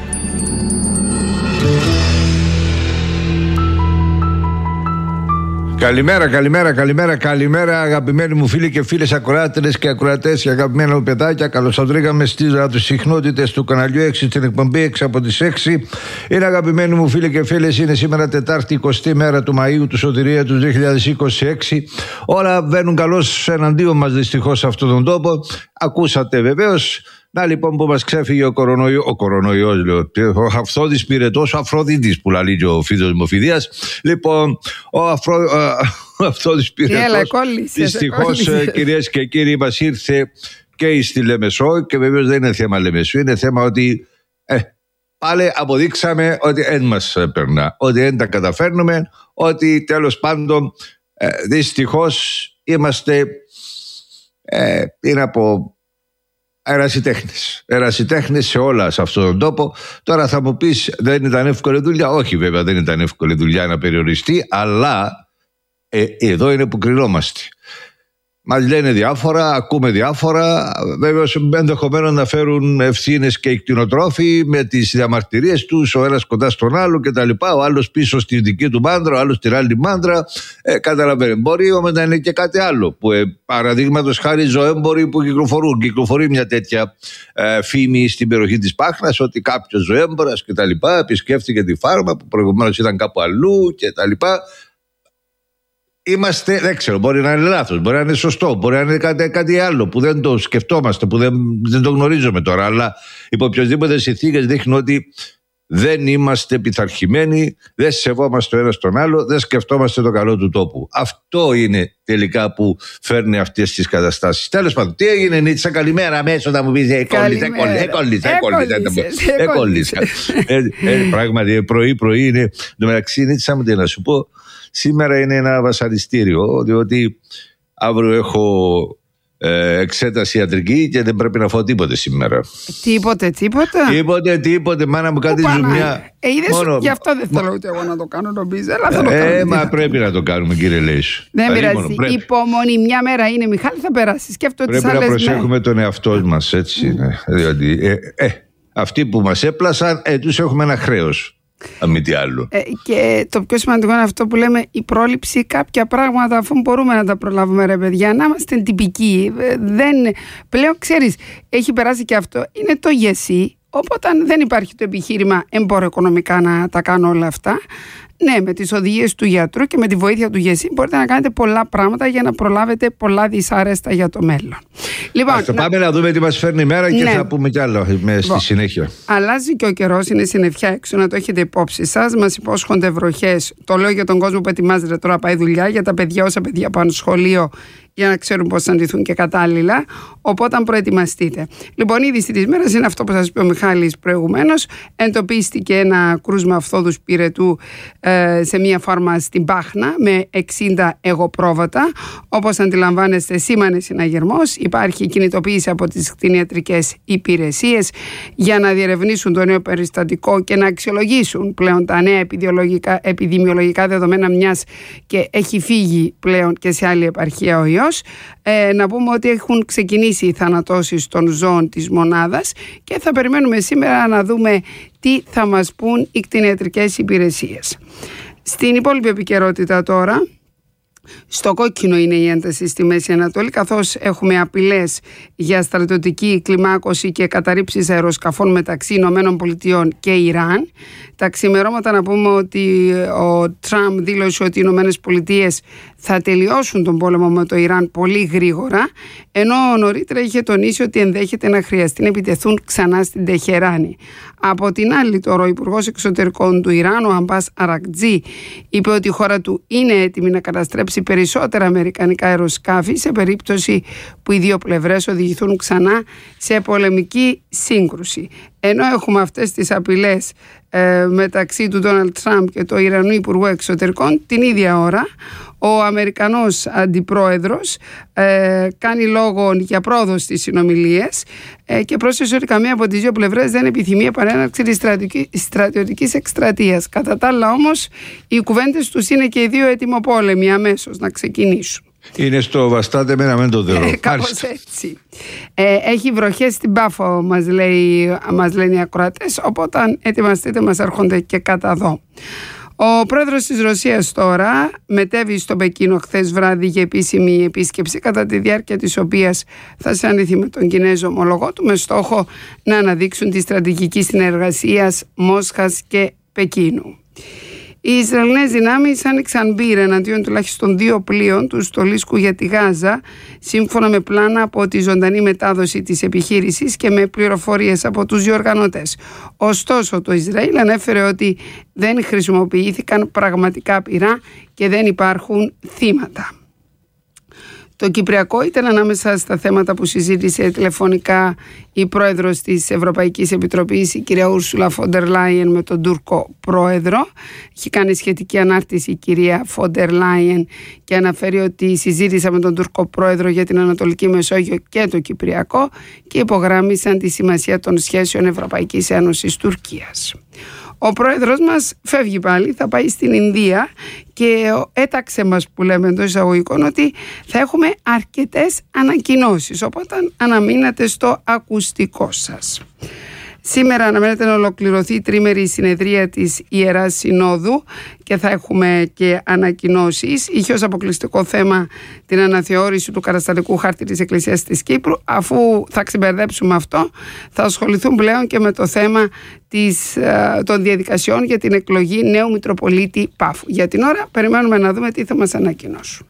Καλημέρα, καλημέρα, καλημέρα, καλημέρα αγαπημένοι μου φίλοι και φίλες ακροάτρες και ακροατές και αγαπημένα μου παιδάκια. Καλώς σας βρήκαμε στις ραδιοσυχνότητες του καναλιού έξι στην εκπομπή έξι από τις έξι. Είναι αγαπημένοι μου φίλοι και φίλες, είναι σήμερα Τετάρτη εικοστή μέρα του Μαΐου του Σωτηρία του δύο χιλιάδες είκοσι έξι. Όλα βαίνουν καλώς εναντίον μας δυστυχώς σε αυτόν τον τόπο. Ακούσατε βεβαίως. Να λοιπόν που μας ξέφυγε ο κορονοϊός, ο κορονοϊός λέω, ο Αυθόδης πυρετός, ο Αφροδίτης που λαλεί και ο Φίδος Μοφιδίας. Λοιπόν, ο, Αφρο, ο Αυθόδης πυρετός, δυστυχώς κυρίες και κύριοι, μας ήρθε και στη Λεμεσό και βεβαίως δεν είναι θέμα Λεμεσού, είναι θέμα ότι ε, πάλι αποδείξαμε ότι δεν μας περνά, ότι δεν τα καταφέρνουμε, ότι τέλος πάντων ε, δυστυχώς είμαστε, ε, είναι από... ερασιτέχνες. Ερασιτέχνες σε όλα σε αυτόν τον τόπο. Τώρα θα μου πεις δεν ήταν εύκολη δουλειά. Όχι βέβαια δεν ήταν εύκολη δουλειά να περιοριστεί, αλλά ε, εδώ είναι που κρινόμαστε. Μας λένε διάφορα, ακούμε διάφορα. Βέβαια ενδεχομένως να φέρουν ευθύνες και οι κτηνοτρόφοι με τις διαμαρτυρίες τους, ο ένας κοντά στον άλλο κτλ. Ο άλλος πίσω στη δική του μάντρα, ο άλλος στην άλλη μάντρα. Ε, καταλαβαίνετε. Μπορεί όμως να είναι και κάτι άλλο. Που, ε, παραδείγματος χάρη ζωέμποροι που κυκλοφορούν. Κυκλοφορεί μια τέτοια ε, φήμη στην περιοχή της Πάχνας ότι κάποιος ζωέμπορας κτλ. Επισκέφθηκε τη φάρμα που προηγουμένως ήταν κάπου αλλού κτλ. Είμαστε, δεν ξέρω, μπορεί να είναι λάθος, μπορεί να είναι σωστό, μπορεί να είναι κάτι, κάτι άλλο που δεν το σκεφτόμαστε, που δεν, δεν το γνωρίζουμε τώρα. Αλλά υπό οποιοσδήποτε συνθήκες δείχνει ότι δεν είμαστε πειθαρχημένοι, δεν σεβόμαστε ο ένας τον άλλο, δεν σκεφτόμαστε το καλό του τόπου. Αυτό είναι τελικά που φέρνει αυτές τις καταστάσεις. Τέλος πάντων, τι έγινε Νίτσα, καλημέρα αμέσως θα μου πεις έκολλησα, έκολλησα. Πράγματι, πρωί-πρωί είναι, το μεταξύ Νίτσα μου τι να σου πω. Σήμερα είναι ένα βασανιστήριο, διότι αύριο έχω ε, εξέταση ιατρική και δεν πρέπει να φάω τίποτε σήμερα. Τίποτε, τίποτε. Τίποτε, τίποτε, μάνα μου κάτι ζουμιά. Ε, είδες, μόνο... γι' αυτό δεν θέλω ούτε εγώ να το κάνω, νομίζω. Αλλά θα το ε, κάνω. Μα πρέπει να το κάνουμε, κύριε Λέησου. Δεν πειράζει. Υπομονή, μια μέρα είναι, Μιχάλη, θα περάσει. Σκέφτομαι τις άλλες. Πρέπει να προσέχουμε ναι. τον εαυτό μας, έτσι. Ναι. Διότι ε, ε, αυτοί που μας έπλασαν, ε, τους έχουμε ένα χρέος. Αν μη τι άλλο. Ε, και το πιο σημαντικό είναι αυτό που λέμε, η πρόληψη. Κάποια πράγματα, αφού μπορούμε να τα προλάβουμε, ρε παιδιά, να είμαστε τυπικοί. Δεν, πλέον ξέρεις, έχει περάσει και αυτό. Είναι το γεσί. Οπότε δεν υπάρχει το επιχείρημα εμποροοικονομικά να τα κάνω όλα αυτά. Ναι, με τις οδηγίες του γιατρού και με τη βοήθεια του ΓΕΣΥ μπορείτε να κάνετε πολλά πράγματα για να προλάβετε πολλά δυσάρεστα για το μέλλον. Λοιπόν, Ας το να... πάμε να δούμε τι μας φέρνει η μέρα και ναι. θα πούμε κι άλλο με, στη συνέχεια. Αλλάζει και ο καιρός, είναι συννεφιά έξω, να το έχετε υπόψη σας. Μας υπόσχονται βροχές. Το λέω για τον κόσμο που ετοιμάζεται τώρα πάει δουλειά, για τα παιδιά όσα παιδιά πάνε σχολείο, για να ξέρουν πώς θα ντυθούν και κατάλληλα. Οπότε αν προετοιμαστείτε. Λοιπόν, η είδηση της μέρας είναι αυτό που σας είπε ο Μιχάλης προηγουμένως. Εντοπίστηκε ένα κρούσμα αυθόδους πυρετού ε, σε μια φάρμα στην Πάχνα με εξήντα εγωπρόβατα. Όπως αντιλαμβάνεστε, σήμανε συναγερμός. Υπάρχει κινητοποίηση από τις κτηνιατρικές υπηρεσίες για να διερευνήσουν το νέο περιστατικό και να αξιολογήσουν πλέον τα νέα επιδημιολογικά δεδομένα, μιας και έχει φύγει πλέον και σε άλλη επαρχία ο ιός. Ε, να πούμε ότι έχουν ξεκινήσει οι θανατώσεις των ζώων της μονάδας και θα περιμένουμε σήμερα να δούμε τι θα μας πούν οι κτηνιατρικές υπηρεσίες. Στην υπόλοιπη επικαιρότητα τώρα, στο κόκκινο είναι η ένταση στη Μέση Ανατολή, καθώς έχουμε απειλές για στρατιωτική κλιμάκωση και καταρρίψεις αεροσκαφών μεταξύ Ηνωμένων Πολιτειών και Ιράν. Τα ξημερώματα να πούμε ότι ο Τραμπ δήλωσε ότι οι Ηνωμένες Πολιτείες θα τελειώσουν τον πόλεμο με το Ιράν πολύ γρήγορα, ενώ νωρίτερα είχε τονίσει ότι ενδέχεται να χρειαστεί να επιτεθούν ξανά στην Τεχεράνη. Από την άλλη, τώρα ο Υπουργός Εξωτερικών του Ιράν, ο Αμπάς Αρακτζή, είπε ότι η χώρα του είναι έτοιμη να καταστρέψει περισσότερα αμερικανικά αεροσκάφη σε περίπτωση που οι δύο πλευρές οδηγηθούν ξανά σε πολεμική σύγκρουση. Ενώ έχουμε αυτές τις απειλές ε, μεταξύ του Ντόναλντ Τραμπ και του Ιρανού Υπουργού Εξωτερικών, την ίδια ώρα ο Αμερικανός Αντιπρόεδρος ε, κάνει λόγο για πρόοδο στις συνομιλίες ε, και πρόσθεσε ότι καμία από τις δύο πλευρές δεν επιθυμεί επανέναρξη της στρατιωτικής εκστρατείας. Κατά τα άλλα όμως, οι κουβέντες τους είναι και οι δύο ετοιμοπόλεμοι αμέσως να ξεκινήσουν. Είναι στο βαστάτε με ένα μεν το δερό. Ε, κάπως έτσι. Ε, έχει βροχές στην Πάφο, μας, λέει, μας λένε οι ακροατές, οπότε ετοιμαστείτε, μας έρχονται και κατά εδώ. Ο πρόεδρος της Ρωσίας τώρα μετέβη στο Πεκίνο χθες βράδυ για επίσημη επίσκεψη, κατά τη διάρκεια της οποίας θα συναντηθεί με τον Κινέζο ομολογό του με στόχο να αναδείξουν τη στρατηγική συνεργασία Μόσχας και Πεκίνου. Οι Ισραηλινές δυνάμεις άνοιξαν μπύρα εναντίον τουλάχιστον δύο πλοίων του στολίσκου για τη Γάζα, σύμφωνα με πλάνα από τη ζωντανή μετάδοση της επιχείρησης και με πληροφορίες από τους διοργανωτές. Ωστόσο, το Ισραήλ ανέφερε ότι δεν χρησιμοποιήθηκαν πραγματικά πυρά και δεν υπάρχουν θύματα. Το Κυπριακό ήταν ανάμεσα στα θέματα που συζήτησε τηλεφωνικά η πρόεδρος της Ευρωπαϊκής Επιτροπής, η κυρία Ούρσουλα Φόντερ Λάιεν, με τον Τούρκο πρόεδρο. Έχει κάνει σχετική ανάρτηση η κυρία Φόντερ Λάιεν και αναφέρει ότι συζήτησα με τον Τούρκο πρόεδρο για την Ανατολική Μεσόγειο και το Κυπριακό και υπογράμμισαν τη σημασία των σχέσεων Ευρωπαϊκής Ένωσης Τουρκίας. Ο πρόεδρος μας φεύγει πάλι, θα πάει στην Ινδία και έταξε μας, που λέμε εντός εισαγωγικών, ότι θα έχουμε αρκετές ανακοινώσεις, οπότε αναμείνατε στο ακουστικό σας. Σήμερα αναμένεται να ολοκληρωθεί η τρίμερη συνεδρία της Ιεράς Συνόδου και θα έχουμε και ανακοινώσεις. Είχε ως αποκλειστικό θέμα την αναθεώρηση του καταστατικού χάρτη της Εκκλησίας της Κύπρου. Αφού θα ξεμπερδέψουμε αυτό, θα ασχοληθούν πλέον και με το θέμα της, των διαδικασιών για την εκλογή νέου Μητροπολίτη Πάφου. Για την ώρα περιμένουμε να δούμε τι θα μας ανακοινώσουν.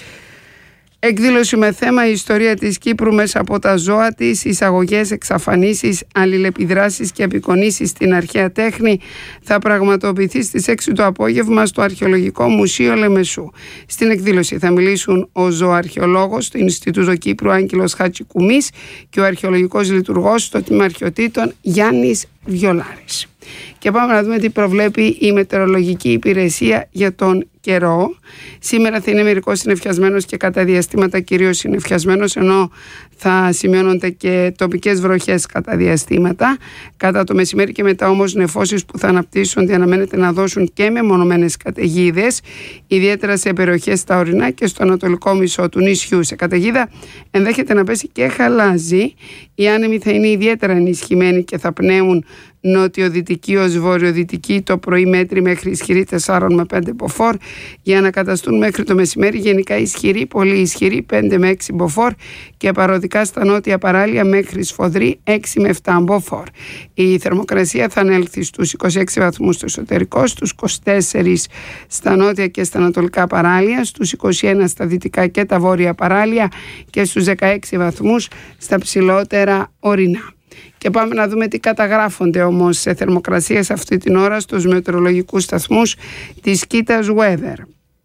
Εκδήλωση με θέμα η ιστορία της Κύπρου μέσα από τα ζώα της, εισαγωγές, εξαφανίσεις, αλληλεπιδράσεις και απεικονίσεις στην αρχαία τέχνη θα πραγματοποιηθεί στις έξι το απόγευμα στο Αρχαιολογικό Μουσείο Λεμεσού. Στην εκδήλωση θα μιλήσουν ο ζωοαρχαιολόγος του Ινστιτούτου Κύπρου Άγγελος Χατζικουμής και ο αρχαιολογικός λειτουργός στο Τμήμα Αρχαιοτήτων Γιάννης Βιολάρης. Και πάμε να δούμε τι προβλέπει η Μετεωρολογική Υπηρεσία για τον καιρό. Σήμερα θα είναι μερικώς συννεφιασμένος και κατά διαστήματα κυρίως συννεφιασμένος, ενώ θα σημειώνονται και τοπικές βροχές κατά διαστήματα. Κατά το μεσημέρι και μετά όμως νεφώσεις που θα αναπτύσσονται αναμένεται να δώσουν και μεμονωμένες καταιγίδες, ιδιαίτερα σε περιοχές στα ορεινά και στο ανατολικό μισό του νησιού. Σε καταιγίδα ενδέχεται να πέσει και χαλάζι. Οι άνεμοι θα είναι ιδιαίτερα ενισχυμένοι και θα πνέουν νότιο-δυτική ως βορειοδυτική το πρωί μέτρη μέχρι ισχυρή τέσσερα με πέντε μποφόρ, για να καταστούν μέχρι το μεσημέρι γενικά ισχυρή, πολύ ισχυρή πέντε με έξι μποφόρ και παροδικά στα νότια παράλια μέχρι σφοδρή έξι με επτά μποφόρ. Η θερμοκρασία θα ανέλθει στους είκοσι έξι βαθμούς στο εσωτερικό, στους είκοσι τέσσερα στα νότια και στα ανατολικά παράλια, στους είκοσι ένα στα δυτικά και τα βόρεια παράλια και στους δεκαέξι βαθμούς στα ψηλότερα ορεινά. Και πάμε να δούμε τι καταγράφονται όμως σε θερμοκρασίες αυτή την ώρα στους μετεωρολογικούς σταθμούς της Kitas Weather.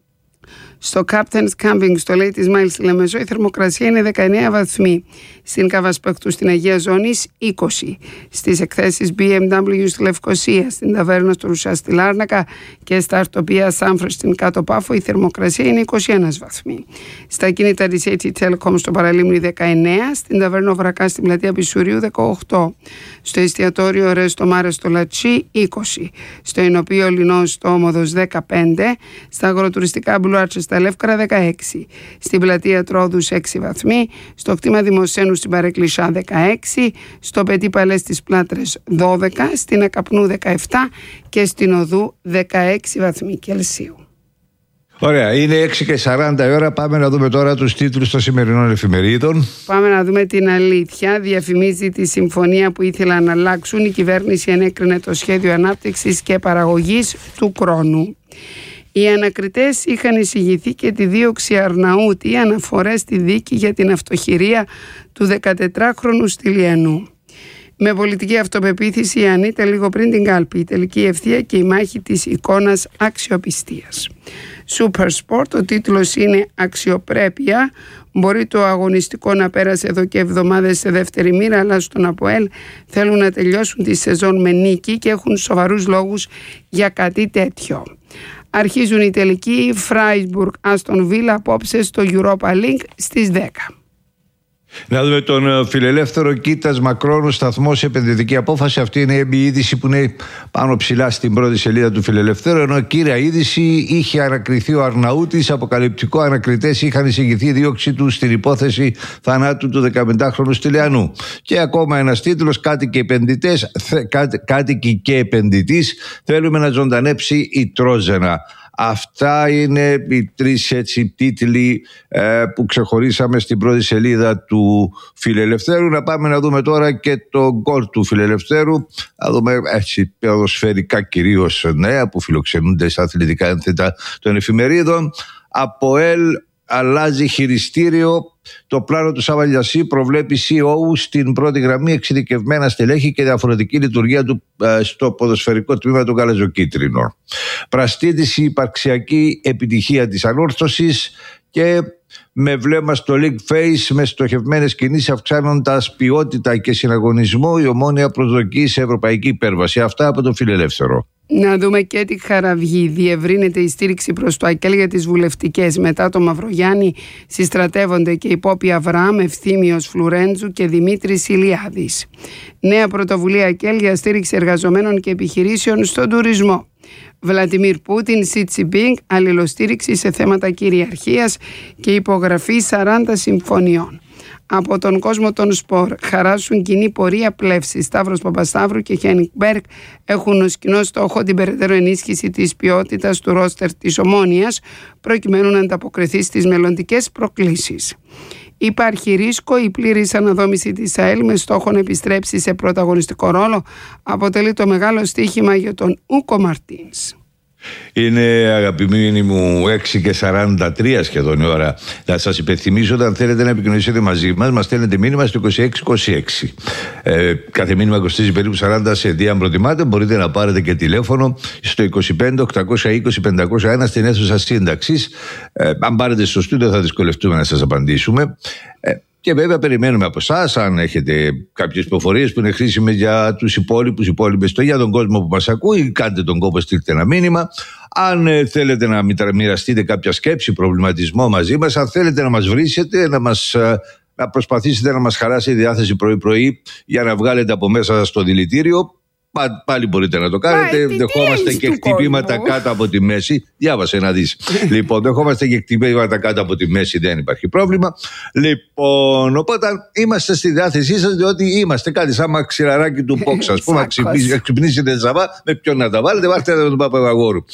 Στο Captain's Camping, στο Ladies Mile στη Λεμεσό, η θερμοκρασία είναι δεκαεννέα βαθμοί. Στην Καβασπέκτου στην Αγία Ζώνης είκοσι. Στις εκθέσεις μπι εμ ντάμπλιου στη Λευκοσία, στην Ταβέρνα στο Ρουσά στη Λάρνακα και στα Αρτοπία Σάμφρο στην Κάτω Πάφο, η θερμοκρασία είναι είκοσι ένα βαθμοί. Στα κίνητα της έιτς τι Telecom στο Παραλίμνη δεκαεννέα, στην Ταβέρνα Βρακά στην Πλατεία Πισουρίου δεκαοκτώ. Στο εστιατόριο Ρέστο Μάρε στο Λατσί είκοσι. Στο Εινοπείο Λινό στο Όμοδος δεκαπέντε. Στα αγροτουριστικά Μπλουάτσε στα Λεύκαρα δεκαέξι. Στην Πλατεία Τρόδους έξι βαθμοί. Στο κτήμα Δημοσένου στην Παρεκκλησιά δεκαέξι. Στο Πετί Παλέ στις Πλάτρες δώδεκα. Στην Ακαπνού δεκαεπτά και στην Οδού δεκαέξι βαθμοί Κελσίου. Ωραία, είναι έξι και σαράντα η ώρα. Πάμε να δούμε τώρα τους τίτλους των σημερινών εφημερίδων. Πάμε να δούμε την αλήθεια. Διαφημίζει τη συμφωνία που ήθελαν να αλλάξουν. Η κυβέρνηση ενέκρινε το σχέδιο ανάπτυξης και παραγωγής του Κρόνου. Οι ανακριτές είχαν εισηγηθεί και τη δίωξη Αρναούτη αναφορές στη δίκη για την αυτοχειρία του δεκατετράχρονου Στυλιανού. Με πολιτική αυτοπεποίθηση η Ανίτα λίγο πριν την κάλπη, η τελική ευθεία και η μάχη της εικόνας αξιοπιστίας. Super Sport. Ο τίτλος είναι «Αξιοπρέπεια». Μπορεί το αγωνιστικό να πέρασε εδώ και εβδομάδες σε δεύτερη μοίρα, αλλά στον ΑΠΟΕΛ θέλουν να τελειώσουν τη σεζόν με νίκη και έχουν σοβαρούς λόγους για κάτι τέτοιο. Αρχίζουν οι τελικοί Φράισμπουργκ Άστον Βίλα απόψε στο Europa League στις δέκα. Να δούμε τον φιλελεύθερο κοίτασμα χρόνου σταθμό σε επενδυτική απόφαση. Αυτή είναι η είδηση που είναι πάνω ψηλά στην πρώτη σελίδα του Φιλελευθέρου. Ενώ κύρια είδηση είχε ανακριθεί ο Αρναούτης. Αποκαλυπτικό, ανακριτές είχαν εισηγηθεί δίωξη του στην υπόθεση θανάτου του δεκαπεντάχρονου Στυλιανού. Και ακόμα ένας τίτλος, κάτοικοι επενδυτές, κάτοικοι και επενδυτής, θέλουμε να ζωντανέψει η Τρόζαινα. Αυτά είναι οι τρεις έτσι τίτλοι ε, που ξεχωρίσαμε στην πρώτη σελίδα του Φιλελευθέρου. Να πάμε να δούμε τώρα και το γκολ του Φιλελευθέρου. Να δούμε έτσι ποδοσφαιρικά κυρίως νέα που φιλοξενούνται στα αθλητικά ένθετα των εφημερίδων. ΑΠΟΕΛ αλλάζει χειριστήριο. Το πλάνο του Σαββαλιασί προβλέπει σι ι ο στην πρώτη γραμμή, εξειδικευμένα στελέχη και διαφορετική λειτουργία του ε, στο ποδοσφαιρικό τμήμα του Γαλαζοκίτρινο. Πραστίδης η υπαρξιακή επιτυχία της ανόρθωσης και με βλέμμα στο League Face, με στοχευμένες κινήσεις αυξάνοντας ποιότητα και συναγωνισμό, η Ομόνοια προσδοκεί σε ευρωπαϊκή υπέρβαση. Αυτά από τον Φιλελεύθερο. Να δούμε και τη Χαραυγή. Διευρύνεται η στήριξη προς το ΑΚΕΛ για τις βουλευτικές. Μετά το Μαυρογιάννη συστρατεύονται και οι Πόποι Αβραάμ, Ευθύμιος Φλουρέντζου και Δημήτρης Ηλιάδης. Νέα πρωτοβουλία ΑΚΕΛ για στήριξη εργαζομένων και επιχειρήσεων στον τουρισμό. Βλαντιμίρ Πούτιν, Σι Τσιμπίνγκ, αλληλοστήριξη σε θέματα κυριαρχίας και υπογραφή σαράντα συμφωνιών. Από τον κόσμο των σπορ χαράσουν κοινή πορεία πλεύση. Σταύρος Παπασταύρου και Χένικ Μπέρκ έχουν ως κοινό στόχο την περαιτέρω ενίσχυση της ποιότητας του ρόστερ της Ομόνοιας προκειμένου να ανταποκριθεί στις μελλοντικές προκλήσεις. Υπάρχει ρίσκο η πλήρης αναδόμηση της ΑΕΛ με στόχο να επιστρέψει σε πρωταγωνιστικό ρόλο. Αποτελεί το μεγάλο στοίχημα για τον Ούκο Μαρτίνς. Είναι, αγαπημένοι μου, έξι και σαράντα τρία σχεδόν η ώρα. Να σας υπενθυμίσω, όταν θέλετε να επικοινωνήσετε μαζί μας, μας στέλνετε μήνυμα στο είκοσι έξι είκοσι έξι. Ε, κάθε μήνυμα κοστίζει περίπου σαράντα σεντ. Αν προτιμάτε, μπορείτε να πάρετε και τηλέφωνο στο είκοσι πέντε οκτακόσια είκοσι πεντακόσια ένα στην αίθουσα σύνταξης. Ε, αν πάρετε στο στούντιο, θα δυσκολευτούμε να σας απαντήσουμε. Ε, Και βέβαια περιμένουμε από εσάς, αν έχετε κάποιες πληροφορίες που είναι χρήσιμες για τους υπόλοιπους, υπόλοιπες, για τον κόσμο που μας ακούει, κάντε τον κόπο, στείλτε ένα μήνυμα. Αν ε, θέλετε να μοιραστείτε κάποια σκέψη, προβληματισμό μαζί μας, αν θέλετε να μας βρίσετε, να, μας, ε, να προσπαθήσετε να μας χαράσετε η διάθεση πρωί-πρωί για να βγάλετε από μέσα σας το δηλητήριο, Πά, πάλι μπορείτε να το κάνετε. Πάλι, δεχόμαστε και χτυπήματα κάτω από τη μέση. Διάβασε να δεις. Λοιπόν, δεχόμαστε και χτυπήματα κάτω από τη μέση, δεν υπάρχει πρόβλημα. Λοιπόν, οπότε είμαστε στη διάθεσή σας, διότι είμαστε κάτι σαν μαξιλαράκι του Πόξ. Ας πούμε, ξυπνήσετε ζαβά, με ποιον να τα βάλετε, βάλτε τον Παπαγαγόρου.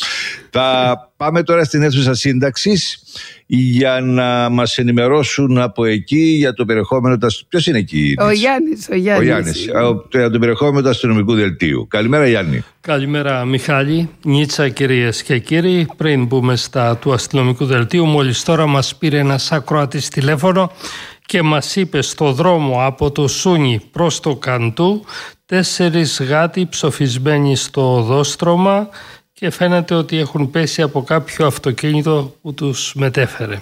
Θα πάμε τώρα στην αίθουσα σύνταξης για να μας ενημερώσουν από εκεί για το περιεχόμενο. Ποιος είναι εκεί? Ο Γιάννης. Ο Γιάννης. Ο Γιάννης. Για το περιεχόμενο του αστυνομικού δελτίου. Καλημέρα, Γιάννη. Καλημέρα, Μιχάλη. Νίτσα, κυρίες και κύριοι. Πριν μπούμε στα του αστυνομικού δελτίου, μόλις τώρα μας πήρε ένας ακροατής τηλέφωνο και μας είπε στο δρόμο από το Σούνι προς το Καντού τέσσερις γάτοι ψοφισμένοι στο οδόστρωμα και φαίνεται ότι έχουν πέσει από κάποιο αυτοκίνητο που τους μετέφερε.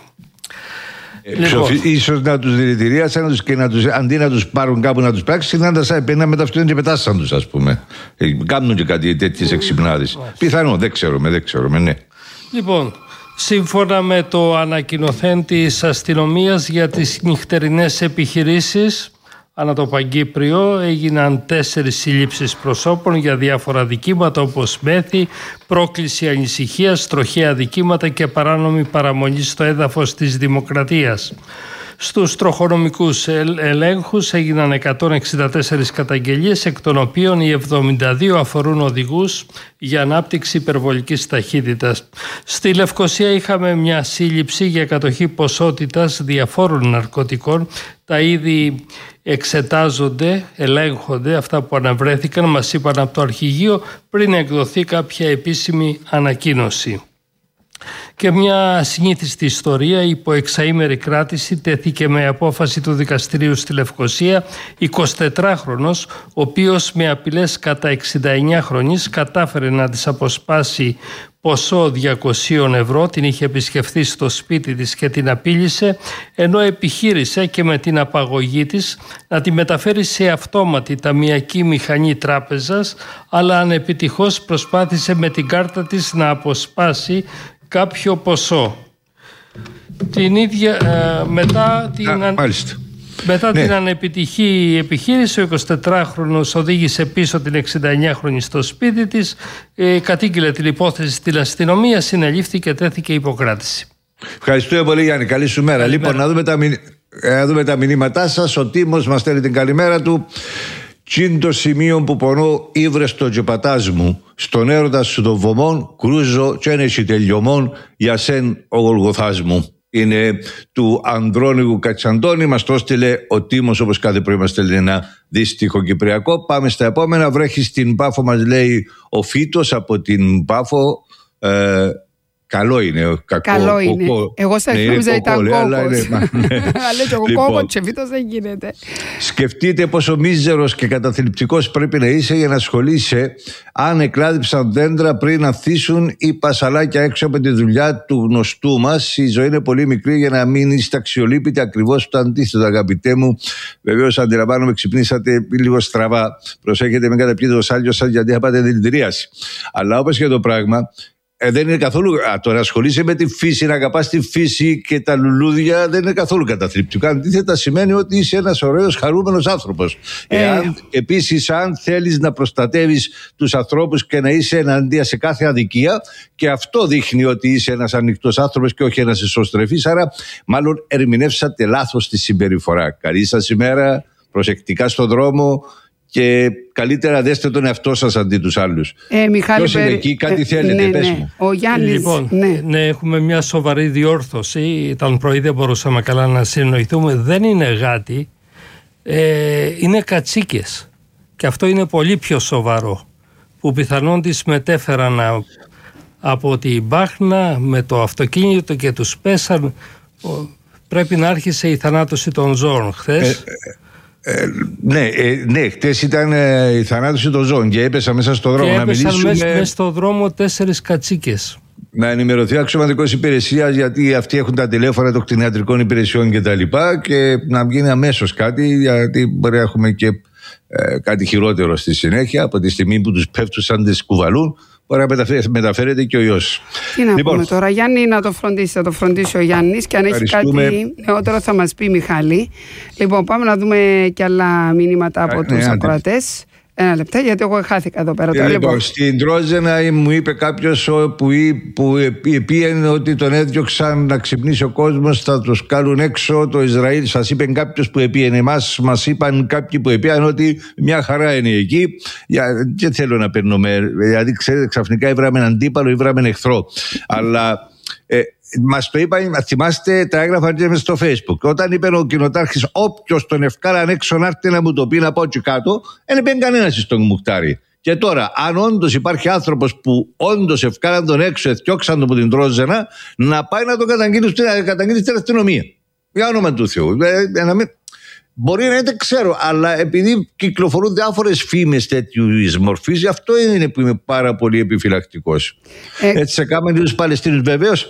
Ε, λοιπόν. Ίσως να τους δηλητηρίασαν και να τους, αντί να τους πάρουν κάπου να τους πράξουν, να τα πέναν με τα αυτοκίνητα και πετάσαν τους, ας πούμε. Ε, κάνουν και κάτι τέτοιες εξυπνάδες. Πιθανό, δεν ξέρουμε, δεν ξέρουμε, ναι. Λοιπόν, σύμφωνα με το ανακοινωθέν της αστυνομίας για τις νυχτερινές επιχειρήσεις ανά το Παγκύπριο, έγιναν τέσσερις συλλήψεις προσώπων για διάφορα δικήματα όπως μέθη, πρόκληση ανησυχίας, τροχαία δικήματα και παράνομη παραμονή στο έδαφος της Δημοκρατίας. Στους τροχονομικούς ελέγχους έγιναν εκατόν εξήντα τέσσερις καταγγελίες, εκ των οποίων οι εβδομήντα δύο αφορούν οδηγούς για ανάπτυξη υπερβολικής ταχύτητας. Στη Λευκοσία είχαμε μια σύλληψη για κατοχή ποσότητας διαφόρων ναρκωτικών. Τα είδη εξετάζονται, ελέγχονται, αυτά που αναβρέθηκαν, μας είπαν από το αρχηγείο, πριν εκδοθεί κάποια επίσημη ανακοίνωση. Και μια συνήθιστη ιστορία, υπό εξαήμερη κράτηση τέθηκε με απόφαση του δικαστηρίου στη Λευκοσία εικοσιτετράχρονος, ο οποίος με απειλές κατά εξήντα εννιά χρονής κατάφερε να τις αποσπάσει ποσό διακόσια ευρώ, την είχε επισκεφθεί στο σπίτι της και την απείλησε, ενώ επιχείρησε και με την απαγωγή της να τη μεταφέρει σε αυτόματη ταμιακή μηχανή τράπεζας, αλλά ανεπιτυχώς προσπάθησε με την κάρτα της να αποσπάσει κάποιο ποσό. Την ίδια, ε, μετά την... Α, μάλιστα. Μετά ναι. την ανεπιτυχή επιχείρηση, ο εικοσιτετράχρονος οδήγησε πίσω την εξηνταεννιάχρονη στο σπίτι της, ε, κατήγγειλε την υπόθεση στην αστυνομία, συνελήφθη και τέθηκε υποκράτηση. Ευχαριστούμε πολύ, Γιάννη. Καλή σου μέρα. Καλημέρα. Λοιπόν, να δούμε τα, μηνύ... να δούμε τα μηνύματά σας. Ο Τίμος μας στέλνει την καλημέρα του. «Τσιν το σημείο που πονώ ήβρες το τζεπατάζ μου, στον έρωτα σου το βωμόν, κρούζω και ένεση τελειωμόν, για σεν ο Γολγοθάς μου». Είναι του Ανδρώνικου Κατσαντώνη. Μας το έστειλε ο Τίμος, όπως κάθε πρωί μας στέλνει ένα δύστιχο κυπριακό. Πάμε στα επόμενα. Βρέχει στην Πάφο, μας λέει ο Φίτος από την Πάφο. Ε, καλό είναι. Κακό, καλό είναι. Κοκό. Εγώ σε νόμιζα ήταν κόκκος. Αλλά και ο λοιπόν, κόκκος και Φίτος δεν γίνεται. Σκεφτείτε πόσο μίζερος και καταθλιπτικός πρέπει να είσαι για να ασχολείσαι αν εκλάδιψαν δέντρα πριν ανθίσουν ή πασαλάκια έξω από τη δουλειά του γνωστού μας. Η ζωή είναι πολύ μικρή για να μην είστε αξιολύπητοι. Ακριβώς το αντίθετο, αγαπητέ μου. Βεβαίως, αντιλαμβάνομαι, ξυπνήσατε λίγο στραβά. Προσέχετε, μην καταπιείτε το σάλιο σας, γιατί θα πάτε δηλητηρίαση. Αλλά όπως και το πράγμα. Ε, δεν είναι καθόλου. Α, το να ασχολείσαι με τη φύση, να αγαπάς τη φύση και τα λουλούδια, δεν είναι καθόλου καταθλιπτικό. Αντίθετα, σημαίνει ότι είσαι ένας ωραίος, χαρούμενος άνθρωπος. Ε. Εάν, επίσης, αν θέλεις να προστατεύεις τους ανθρώπους και να είσαι εναντία σε κάθε αδικία, και αυτό δείχνει ότι είσαι ένας ανοιχτός άνθρωπος και όχι ένας εσωστρεφής. Άρα, μάλλον ερμηνεύσατε λάθος τη συμπεριφορά. Καλή σας ημέρα, προσεκτικά στον δρόμο. Και καλύτερα δέστε τον εαυτό σας αντί τους άλλους. Ε, Μιχάλη, ποιος είναι εκεί, κάτι ε, θέλετε, ναι, πες ναι. μου. Ο Γιάννης, λοιπόν, ναι. ναι, έχουμε μια σοβαρή διόρθωση. Ήταν πρωί, δεν μπορούσαμε καλά να συνοηθούμε. Δεν είναι γάτι, ε, είναι κατσίκες. Και αυτό είναι πολύ πιο σοβαρό. Που πιθανόν τις μετέφεραν από την Μπάχνα με το αυτοκίνητο και τους πέσαν. Πρέπει να άρχισε η θανάτωση των ζώων χθες. Ε, Ε, ναι, ε, ναι, χτες ήταν ε, η θανάτωση των ζώων και έπεσα μέσα στο δρόμο. Και να έπεσαν μιλήσουμε... μέσα, μέσα στο δρόμο τέσσερις κατσίκες. Να ενημερωθεί ο αξιωματικός υπηρεσίας, γιατί αυτοί έχουν τα τηλέφωνα των κτηνιατρικών υπηρεσιών και τα λοιπά, και να γίνει αμέσως κάτι, γιατί μπορεί να έχουμε και ε, κάτι χειρότερο στη συνέχεια. Από τη στιγμή που τους πέφτουν σαν τις κουβαλούν, μπορεί να μεταφέρεται και ο ιός. Τι να λοιπόν, πούμε τώρα, Γιάννη, να το φροντίσει, θα το φροντίσει ο Γιάννης, και αν έχει κάτι νεότερο θα μας πει, Μιχάλη. Λοιπόν, πάμε να δούμε και άλλα μηνύματα από ναι, τους ναι, ακροατές. Ένα λεπτά, γιατί εγώ χάθηκα εδώ πέρα. Λοιπόν, λοιπόν, στην Τρόζενα μου είπε κάποιος που, που πήγαινε ότι τον έδιωξαν να ξυπνήσει ο κόσμος, θα το σκάλουν έξω. Το Ισραήλ, σας είπε κάποιος που πήγαινε. Εμάς μας είπαν κάποιοι που πήγαν ότι μια χαρά είναι εκεί. Δεν θέλω να παίρνουμε, δηλαδή ξέρετε, ξαφνικά ήβραμε έναν αντίπαλο, ήβραμε εχθρό. Αλλά ε, μας το είπαν, θυμάστε, τα έγραφαν και μες στο Facebook. Όταν είπε ο κοινοτάρχης, όποιος τον ευκάλαν έξω να έρθει να μου το πει, να πάω και κάτω, δεν είπε κανένας στον μουχτάρι. Και τώρα, αν όντως υπάρχει άνθρωπος που όντως ευκάλαν τον έξω, εθιώξαν τον από την Τρόζενα, να πάει να τον καταγγείλει στην αστυνομία. Για όνομα του Θεού. Ε, να μην... Μπορεί να δεν ξέρω, αλλά επειδή κυκλοφορούν διάφορες φήμες τέτοιου μορφής, γι' αυτό είναι που είμαι πάρα πολύ επιφυλακτικός. Ε... Έτσι σε κάμενοι τους Παλαιστίνους, βεβαίως.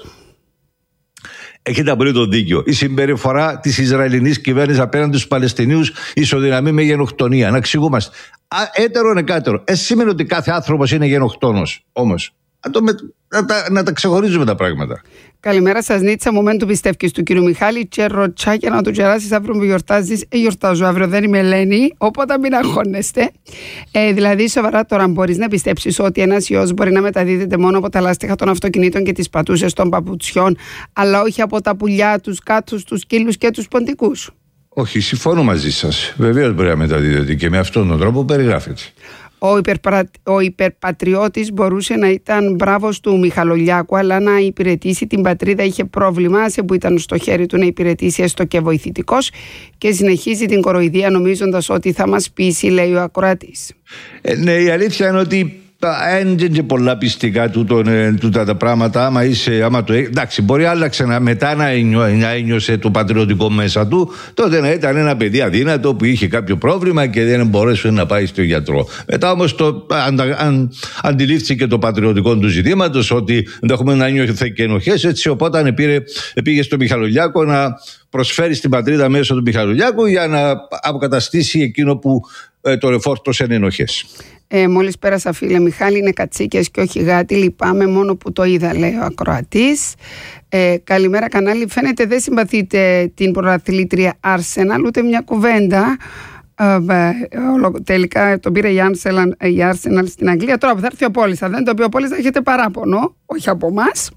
Έχετε απολύτως δίκιο. Η συμπεριφορά της Ισραηλινής κυβέρνησης απέναντι στους Παλαιστινίους ισοδυναμεί με γενοκτονία. Να εξηγούμαστε. Έτερο είναι κάτερο. Ε, σημαίνει ότι κάθε άνθρωπος είναι γενοκτόνος. Όμως, να, το με, να, τα, να τα ξεχωρίζουμε τα πράγματα. Καλημέρα σας, Νίτσα. Μομέντου πιστεύεις του κύριου Μιχάλη. Και ροτσάκια να του κεράσεις αύριο που γιορτάζεις. Ε, γιορτάζω αύριο, δεν είμαι Ελένη. Οπότε μην αγχώνεστε. Ε, δηλαδή, σοβαρά τώρα, μπορείς να πιστέψεις ότι ένας ιός μπορεί να μεταδίδεται μόνο από τα λάστιχα των αυτοκινήτων και τις πατούσες των παπουτσιών, αλλά όχι από τα πουλιά, τους κάτσους, τους σκύλους και τους ποντικούς? Όχι, συμφωνώ μαζί σας. Βεβαίως μπορεί να μεταδίδεται και με αυτόν τον τρόπο περιγράφεται. Ο, υπερπρα... ο υπερπατριώτης μπορούσε να ήταν μπράβος του Μιχαλολιάκου, αλλά να υπηρετήσει την πατρίδα είχε πρόβλημα, σε που ήταν στο χέρι του να υπηρετήσει έστω και βοηθητικός, και συνεχίζει την κοροϊδία νομίζοντας ότι θα μας πείσει, λέει ο ακροατής. Ε, ναι, η αλήθεια είναι ότι έντια και πολλά πιστικά τούτα τα πράγματα. Άμα είσαι, άμα το, εντάξει, μπορεί άλλαξε να, μετά να, ένιω, να ένιωσε το πατριωτικό μέσα του. Τότε να ήταν ένα παιδί αδύνατο που είχε κάποιο πρόβλημα και δεν μπορούσε να πάει στο γιατρό. Μετά όμως το, αν, αν, αντιλήφθηκε το πατριωτικό του ζητήματος, ότι ενδεχομένως να νιώθε και ενοχές. Έτσι, οπότε πήρε, πήγε στο Μιχαλολιάκο να προσφέρει στην πατρίδα μέσω του Μιχαλολιάκου για να αποκαταστήσει εκείνο που ε, το εφόρτωσε ενοχές. Ε, μόλις πέρασα, φίλε Μιχάλη, είναι κατσίκες και όχι γάτι. Λυπάμαι μόνο που το είδα, λέει ο ακροατής. Ε, καλημέρα, κανάλι. Φαίνεται δεν συμπαθείτε την πρωταθλήτρια Arsenal, ούτε μια κουβέντα. Ε, τελικά τον πήρε η Arsenal, η Arsenal στην Αγγλία. Τώρα που θα έρθει ο Πόλης, αν δεν το πει ο Πόλης, θα έχετε παράπονο, όχι από εμάς.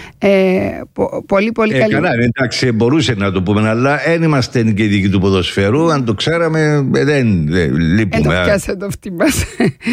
Ε, πο, πολύ πολύ ε, καλή. Καλά, εντάξει, μπορούσε να το πούμε, αλλά δεν είμαστε και ειδικοί του ποδοσφαίρου. Αν το ξέραμε, δεν, δεν λείπουμε. Δεν το πιάσε το φτύμας.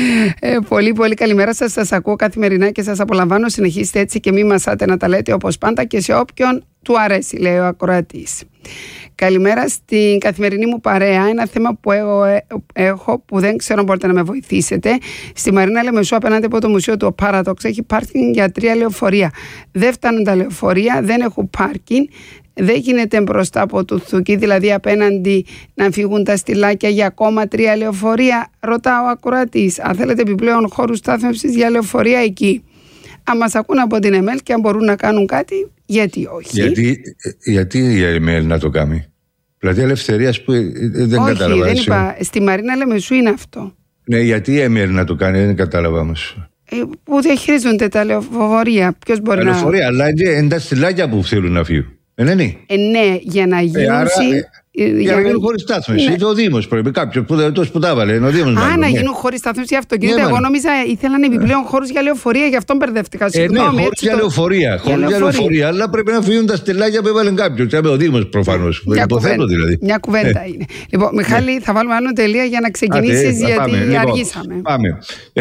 ε, πολύ πολύ καλημέρα σας. Σας ακούω καθημερινά και σας απολαμβάνω. Συνεχίστε έτσι και μη μασάτε να τα λέτε όπως πάντα και σε όποιον του αρέσει, λέει ο ακροατής. Καλημέρα στην καθημερινή μου παρέα. Ένα θέμα που έχω, έχω που δεν ξέρω αν μπορείτε να με βοηθήσετε. Στη Μαρίνα Λεμεσού, απέναντι από το Μουσείο του Πάραδοξ, έχει πάρκινγκ για τρία λεωφορεία. Δεν φτάνουν τα λεωφορεία, δεν έχουν πάρκινγκ. Δεν γίνεται μπροστά από το Θουκί, δηλαδή απέναντι να φύγουν τα στυλάκια για ακόμα τρία λεωφορεία. Ρωτάω ακροατής, αν θέλετε επιπλέον χώρους στάθμευσης για λεωφορεία εκεί. Αν μας ακούν από την ΕΜΕΛ και αν μπορούν να κάνουν κάτι, γιατί όχι. Γιατί, γιατί η ΕΜΕΛ να το κάνει. Πλατεία Ελευθερίας που δεν όχι, κατάλαβα. Όχι, δεν είπα. Στη Μαρίνα Λεμεσού είναι αυτό. Ναι, γιατί η ΕΜΕΛ να το κάνει, δεν κατάλαβα όμως. Ε, που διαχειρίζονται τα λεωφορεία. Ποιος μπορεί τα να. Λεωφορεία, αλλά είναι τα στυλάκια που θέλουν να φύγουν. Ε, ναι, ναι. Ε, ναι, για να γίνουν. Ε, άρα, Για, για να γίνουν χωρίς στάθμευση. Ναι. Ο Δήμος πρέπει. Κάποιο που, που τα βάλε. Ο Δήμος, Α, μάλλον, να ναι. γίνουν χωρίς στάθμευση για αυτοκίνητα. Ναι, εγώ νόμιζα ήθελαν επιπλέον χώρους για λεωφορεία, γι' αυτό μπερδεύτηκα. Συγγνώμη. Ε, ναι, χώρους για λεωφορεία. Χώρους για λεωφορεία. Αλλά πρέπει να φύγουν τα στελάκια που έβαλε κάποιο. Ο Δήμος προφανώς. Υποθέτω δηλαδή. Μια κουβέντα είναι. Λοιπόν, Μιχάλη, θα βάλουμε άνω τελεία για να ξεκινήσεις, γιατί αργήσαμε. Πάμε.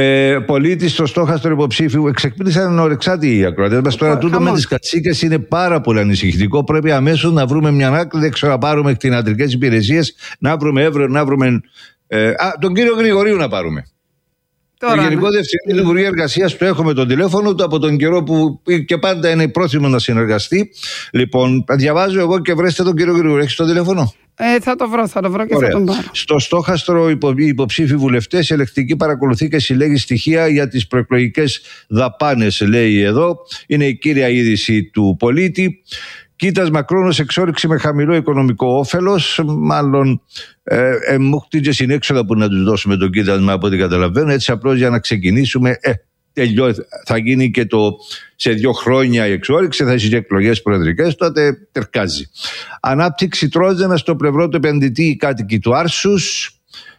Πολίτη στο στόχαστρο υποψήφιου εξεκπλήσαν ορεξάτοι οι ακροατές μας. Τώρα τούτο με τις κατσίκες είναι πάρα πολύ ανησυχητικό. Πρέπει αμέσως να βρούμε μια άκρη, δεν ξέρω να πάρουμε κτηνιατρικές υπηρεσίες. Να βρούμε Εύρο, να βρούμε. Ε, α, τον κύριο Γρηγορίου να πάρουμε. Τώρα, το Γενικό ναι. Διευθυντή του Υπουργείου Εργασίας το έχουμε τον τηλέφωνο του από τον καιρό που και πάντα είναι πρόθυμο να συνεργαστεί. Λοιπόν, διαβάζω εγώ και βρέστε τον κύριο Γρηγορίου. Έχεις το τηλέφωνο? Ε, θα το βρω, θα το βρω και Ωραία. Θα τον πάρω. Στο στόχαστρο υπο, οι υποψήφοι βουλευτές, η ελεκτική παρακολουθεί και συλλέγει στοιχεία για τις προεκλογικές δαπάνες, λέει εδώ. Είναι η κύρια είδηση του πολίτη. Κοίτασμα χρόνος εξόρυξη με χαμηλό οικονομικό όφελος. Μάλλον ε, ε, μου χτύτσε συνέξοδα που να τους δώσουμε το κοίτασμα από ό,τι καταλαβαίνω. Έτσι απλώς για να ξεκινήσουμε. Ε, τελειώ, θα γίνει και το σε δύο χρόνια η εξόρυξη, θα έχει εκλογές προεδρικές, τότε τερκάζει. Ανάπτυξη τρόζανα στο πλευρό του επενδυτή οι κάτοικοι του Άρσους.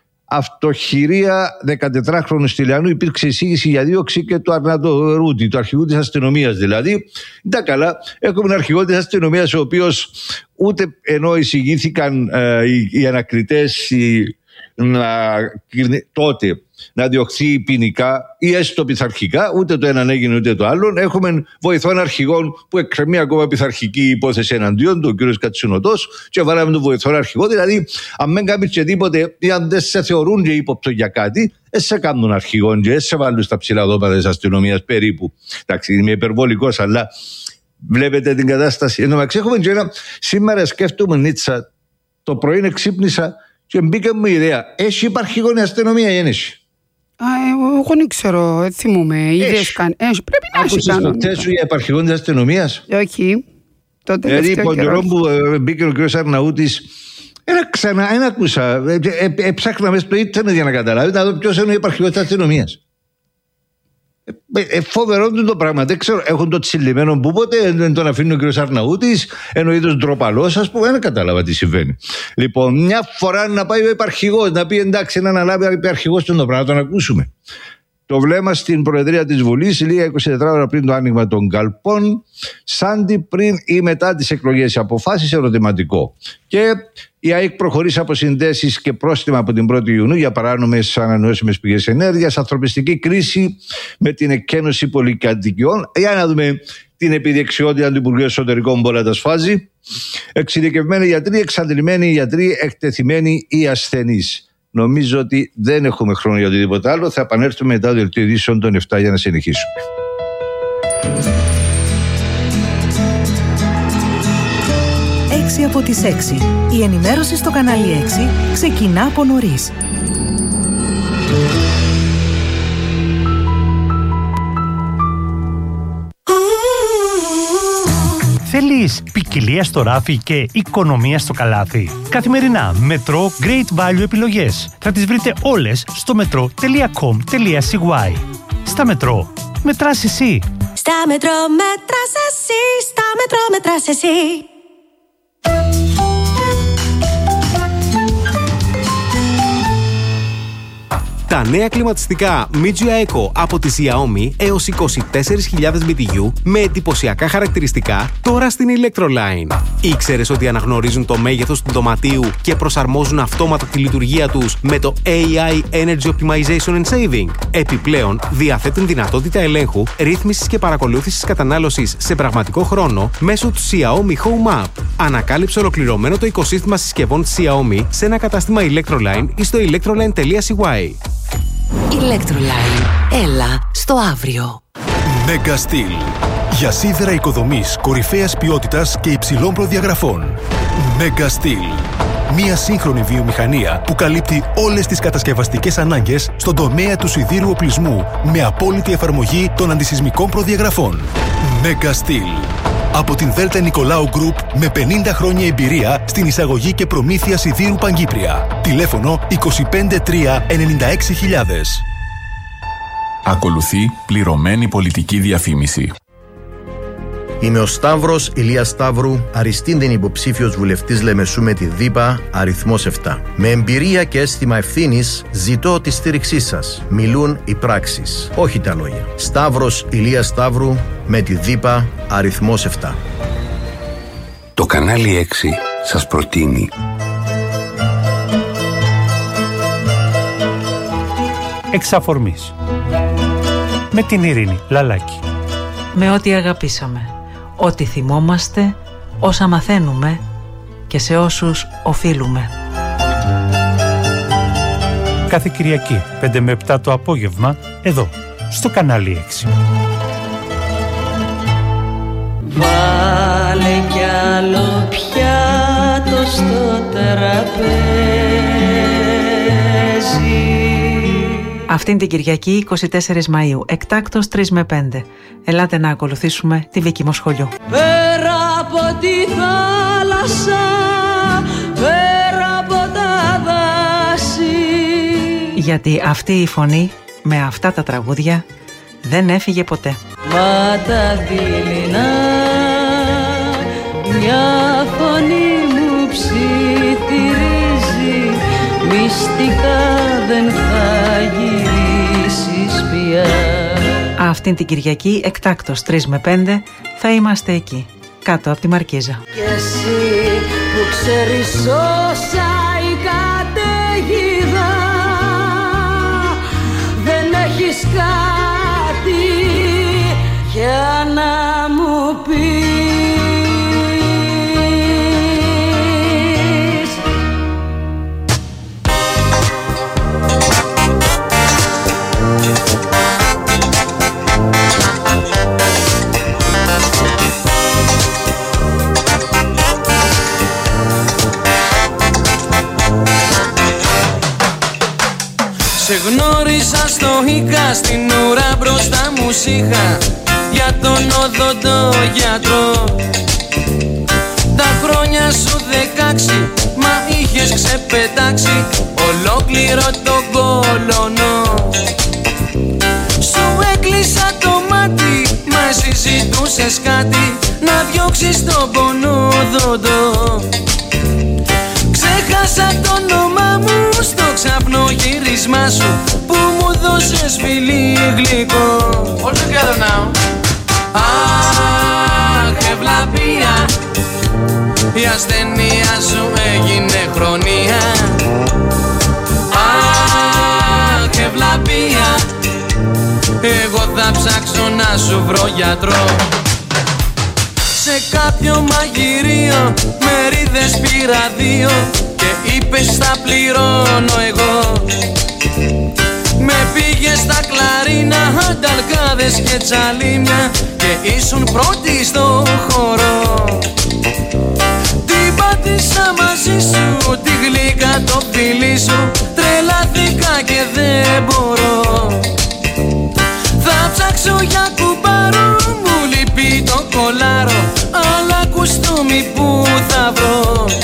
Αυτοχειρία δεκατετράχρονου Στυλιανού, υπήρξε εισήγηση για δίωξη και του Αρναντορούτη, του αρχηγού της αστυνομίας δηλαδή. Τα καλά, έχουμε έναν αρχηγό της αστυνομίας ο οποίος ούτε ενώ εισηγήθηκαν ε, οι, οι ανακριτές οι, να, τότε να διωχθεί ποινικά ή έστω πειθαρχικά, ούτε το έναν έγινε ούτε το άλλο. Έχουμε βοηθών αρχηγών που εκκρεμεί ακόμα πειθαρχική υπόθεση εναντίον του, ο κ. Κατσινοτός, και βάλαμε τον βοηθό αρχηγό. Δηλαδή, αν δεν κάνει και τίποτε, ή αν δεν σε θεωρούν και ύποπτο για κάτι, δεν σε κάνουν αρχηγόν και σε βάλουν στα ψηλά δώματα της αστυνομίας περίπου. Εντάξει, είμαι υπερβολικός, αλλά βλέπετε την κατάσταση. Εν τω μεταξύ, έχουμε και ένα. Σήμερα σκέφτομαι Νίτσα, το πρωί ξύπνησα και μπήκε μου η ιδέα. Έχει υπαρχηγόν η αστυνομία ή δεν έχει? Εγώ δεν ξέρω, δεν θυμούμαι. Ιδέες καν. Πρέπει να έχει κάνει. Άκουσες το τέσου για υπαρχηγόν της αστυνομίας? Όχι. Δηλαδή, από τον καιρό που μπήκε ο κ. Αρναούτης, ένα ξανά, ένα ακούσα. Έψαχνα μέσα στο ίντερνετ για να καταλάβει, να δω ποιος είναι ο υπαρχηγός της αστυνομίας. Ε, φοβερό το πράγμα. Δεν ξέρω, έχουν το τσιλιμένο που ποτέ δεν τον αφήνει ο κ. Αρναούτης, ενώ είδος ντροπαλός, ας πούμε, δεν κατάλαβα τι συμβαίνει. Λοιπόν, μια φορά να πάει ο υπαρχηγός, να πει εντάξει, να αναλάβει ο υπαρχηγός τον πράγμα, να τον ακούσουμε. Το βλέμμα στην Προεδρία της Βουλής, λίγα είκοσι τέσσερις ώρα πριν το άνοιγμα των καλπών, σάντι πριν ή μετά τις εκλογές. Αποφάσεις ερωτηματικό. Και η ΑΕΚ προχωρεί από συνδέσεις και πρόστιμα από την πρώτη Ιουνίου για παράνομες ανανεώσιμες πηγές ενέργειας, ανθρωπιστική κρίση με την εκκένωση πολυκατοικιών. Για να δούμε την επιδεξιότητα του Υπουργείου Εσωτερικών που όλα τα σφάζει. Εξειδικευμένοι γιατροί, εξαντλημένοι γιατροί, εκτεθειμένοι ή ασθενείς. Νομίζω ότι δεν έχουμε χρόνο για οτιδήποτε άλλο. Θα επανέλθουμε μετά το δελτίο ειδήσεων των επτά για να συνεχίσουμε. έξι από τις έξι. Η ενημέρωση στο κανάλι έξι ξεκινά από νωρίς. Θέλεις ποικιλία στο ράφι και οικονομία στο καλάθι? Καθημερινά μετρό Great Value επιλογές. Θα τις βρείτε όλες στο μετρό τελεία κομ τελεία σι γουάι. Στα μετρό, μετράς εσύ. Στα μετρό μετράς εσύ. Στα μετρό μετράς εσύ. Τα νέα κλιματιστικά Mijia Eco από τη Xiaomi έως είκοσι τέσσερις χιλιάδες μπι τι γιου με εντυπωσιακά χαρακτηριστικά τώρα στην Electroline. Ήξερες ότι αναγνωρίζουν το μέγεθος του δωματίου και προσαρμόζουν αυτόματα τη λειτουργία τους με το έι άι Energy Optimization and Saving? Επιπλέον, διαθέτουν δυνατότητα ελέγχου, ρύθμισης και παρακολούθησης κατανάλωσης σε πραγματικό χρόνο μέσω του Xiaomi Home App. Ανακάλυψε ολοκληρωμένο το οικοσύστημα συσκευών Xiaomi σε ένα κατάστημα Electroline ή στο electroline τελεία σι γουάι. Electroline. Έλα στο αύριο. Mega Steel. Για σίδερα οικοδομής κορυφαίας ποιότητας και υψηλών προδιαγραφών. Mega Steel. Μια σύγχρονη βιομηχανία που καλύπτει όλες τις κατασκευαστικές ανάγκες στον τομέα του σιδήρου οπλισμού με απόλυτη εφαρμογή των αντισυσμικών προδιαγραφών. Mega Steel. Από την Δέλτα Νικολάου Γκρουπ με πενήντα χρόνια εμπειρία στην εισαγωγή και προμήθεια σιδήρου Παγκύπρια. Τηλέφωνο είκοσι πέντε τρία ενενήντα έξι χιλιάδες. Ακολουθεί πληρωμένη πολιτική διαφήμιση. Είμαι ο Σταύρος Ηλίας Σταύρου, αριστείντην υποψήφιος βουλευτής Λεμεσού με τη ΔΥΠΑ, αριθμός επτά. Με εμπειρία και αίσθημα ευθύνης ζητώ τη στήριξή σας. Μιλούν οι πράξεις, όχι τα λόγια. Σταύρος Ηλίας Σταύρου με τη ΔΥΠΑ, αριθμός επτά. Το κανάλι έξι σας προτείνει Εξαφορμής με την Ειρήνη Λαλάκη. Με ό,τι αγαπήσαμε, ό,τι θυμόμαστε, όσα μαθαίνουμε και σε όσους οφείλουμε. Κάθε Κυριακή πέντε με επτά το απόγευμα εδώ στο κανάλι έξι. Βάλε κι άλλο πιάτο στο τραπέζι. Αυτήν την Κυριακή εικοστή τέταρτη Μαΐου, εκτάκτος τρεις με πέντε. Ελάτε να ακολουθήσουμε τη Βίκη Μοσχολιού. Πέρα από τη θάλασσα, πέρα από τα δάση. Γιατί αυτή η φωνή με αυτά τα τραγούδια δεν έφυγε ποτέ. Μα τα δειλινά, μια φωνή μου ψιθυρίζει, μυστικά δεν θα γυρίσεις πια. Αυτήν την Κυριακή εκτάκτος τρεις με πέντε θα είμαστε εκεί, κάτω από τη Μαρκίζα. Και εσύ που ξέρεις όσα η καταιγίδα, δεν έχεις κάτι για να μου πεις. Σε γνώρισα στο Ίκα, στην ουρά μπροστά μου σ' για τον οδοντό γιατρό. Τα χρόνια σου δεκάξι, μα είχες ξεπετάξει ολόκληρο τον κολονό. Σου έκλεισα το μάτι, μα εσύ ζητούσες κάτι, να διώξεις τον πονόδοντο. Ξέχασα το όνομά μου στο ξαπνογύρισμά σου που μου δώσες φιλί γλυκό. All together now. Αχ, ευλαπία, η ασθένεια σου έγινε χρονία. Αχ, ευλαπία, εγώ θα ψάξω να σου βρω γιατρό. Σε κάποιο μαγειρίο μερίδες πήρα δύο και είπες θα πληρώνω εγώ. Με πήγες στα κλαρίνα, ανταλκάδες και τσαλίμια και ήσουν πρώτη στο χώρο. Την πάτησα μαζί σου, τη γλύκα το φιλί σου, τρελάθηκα και δεν μπορώ.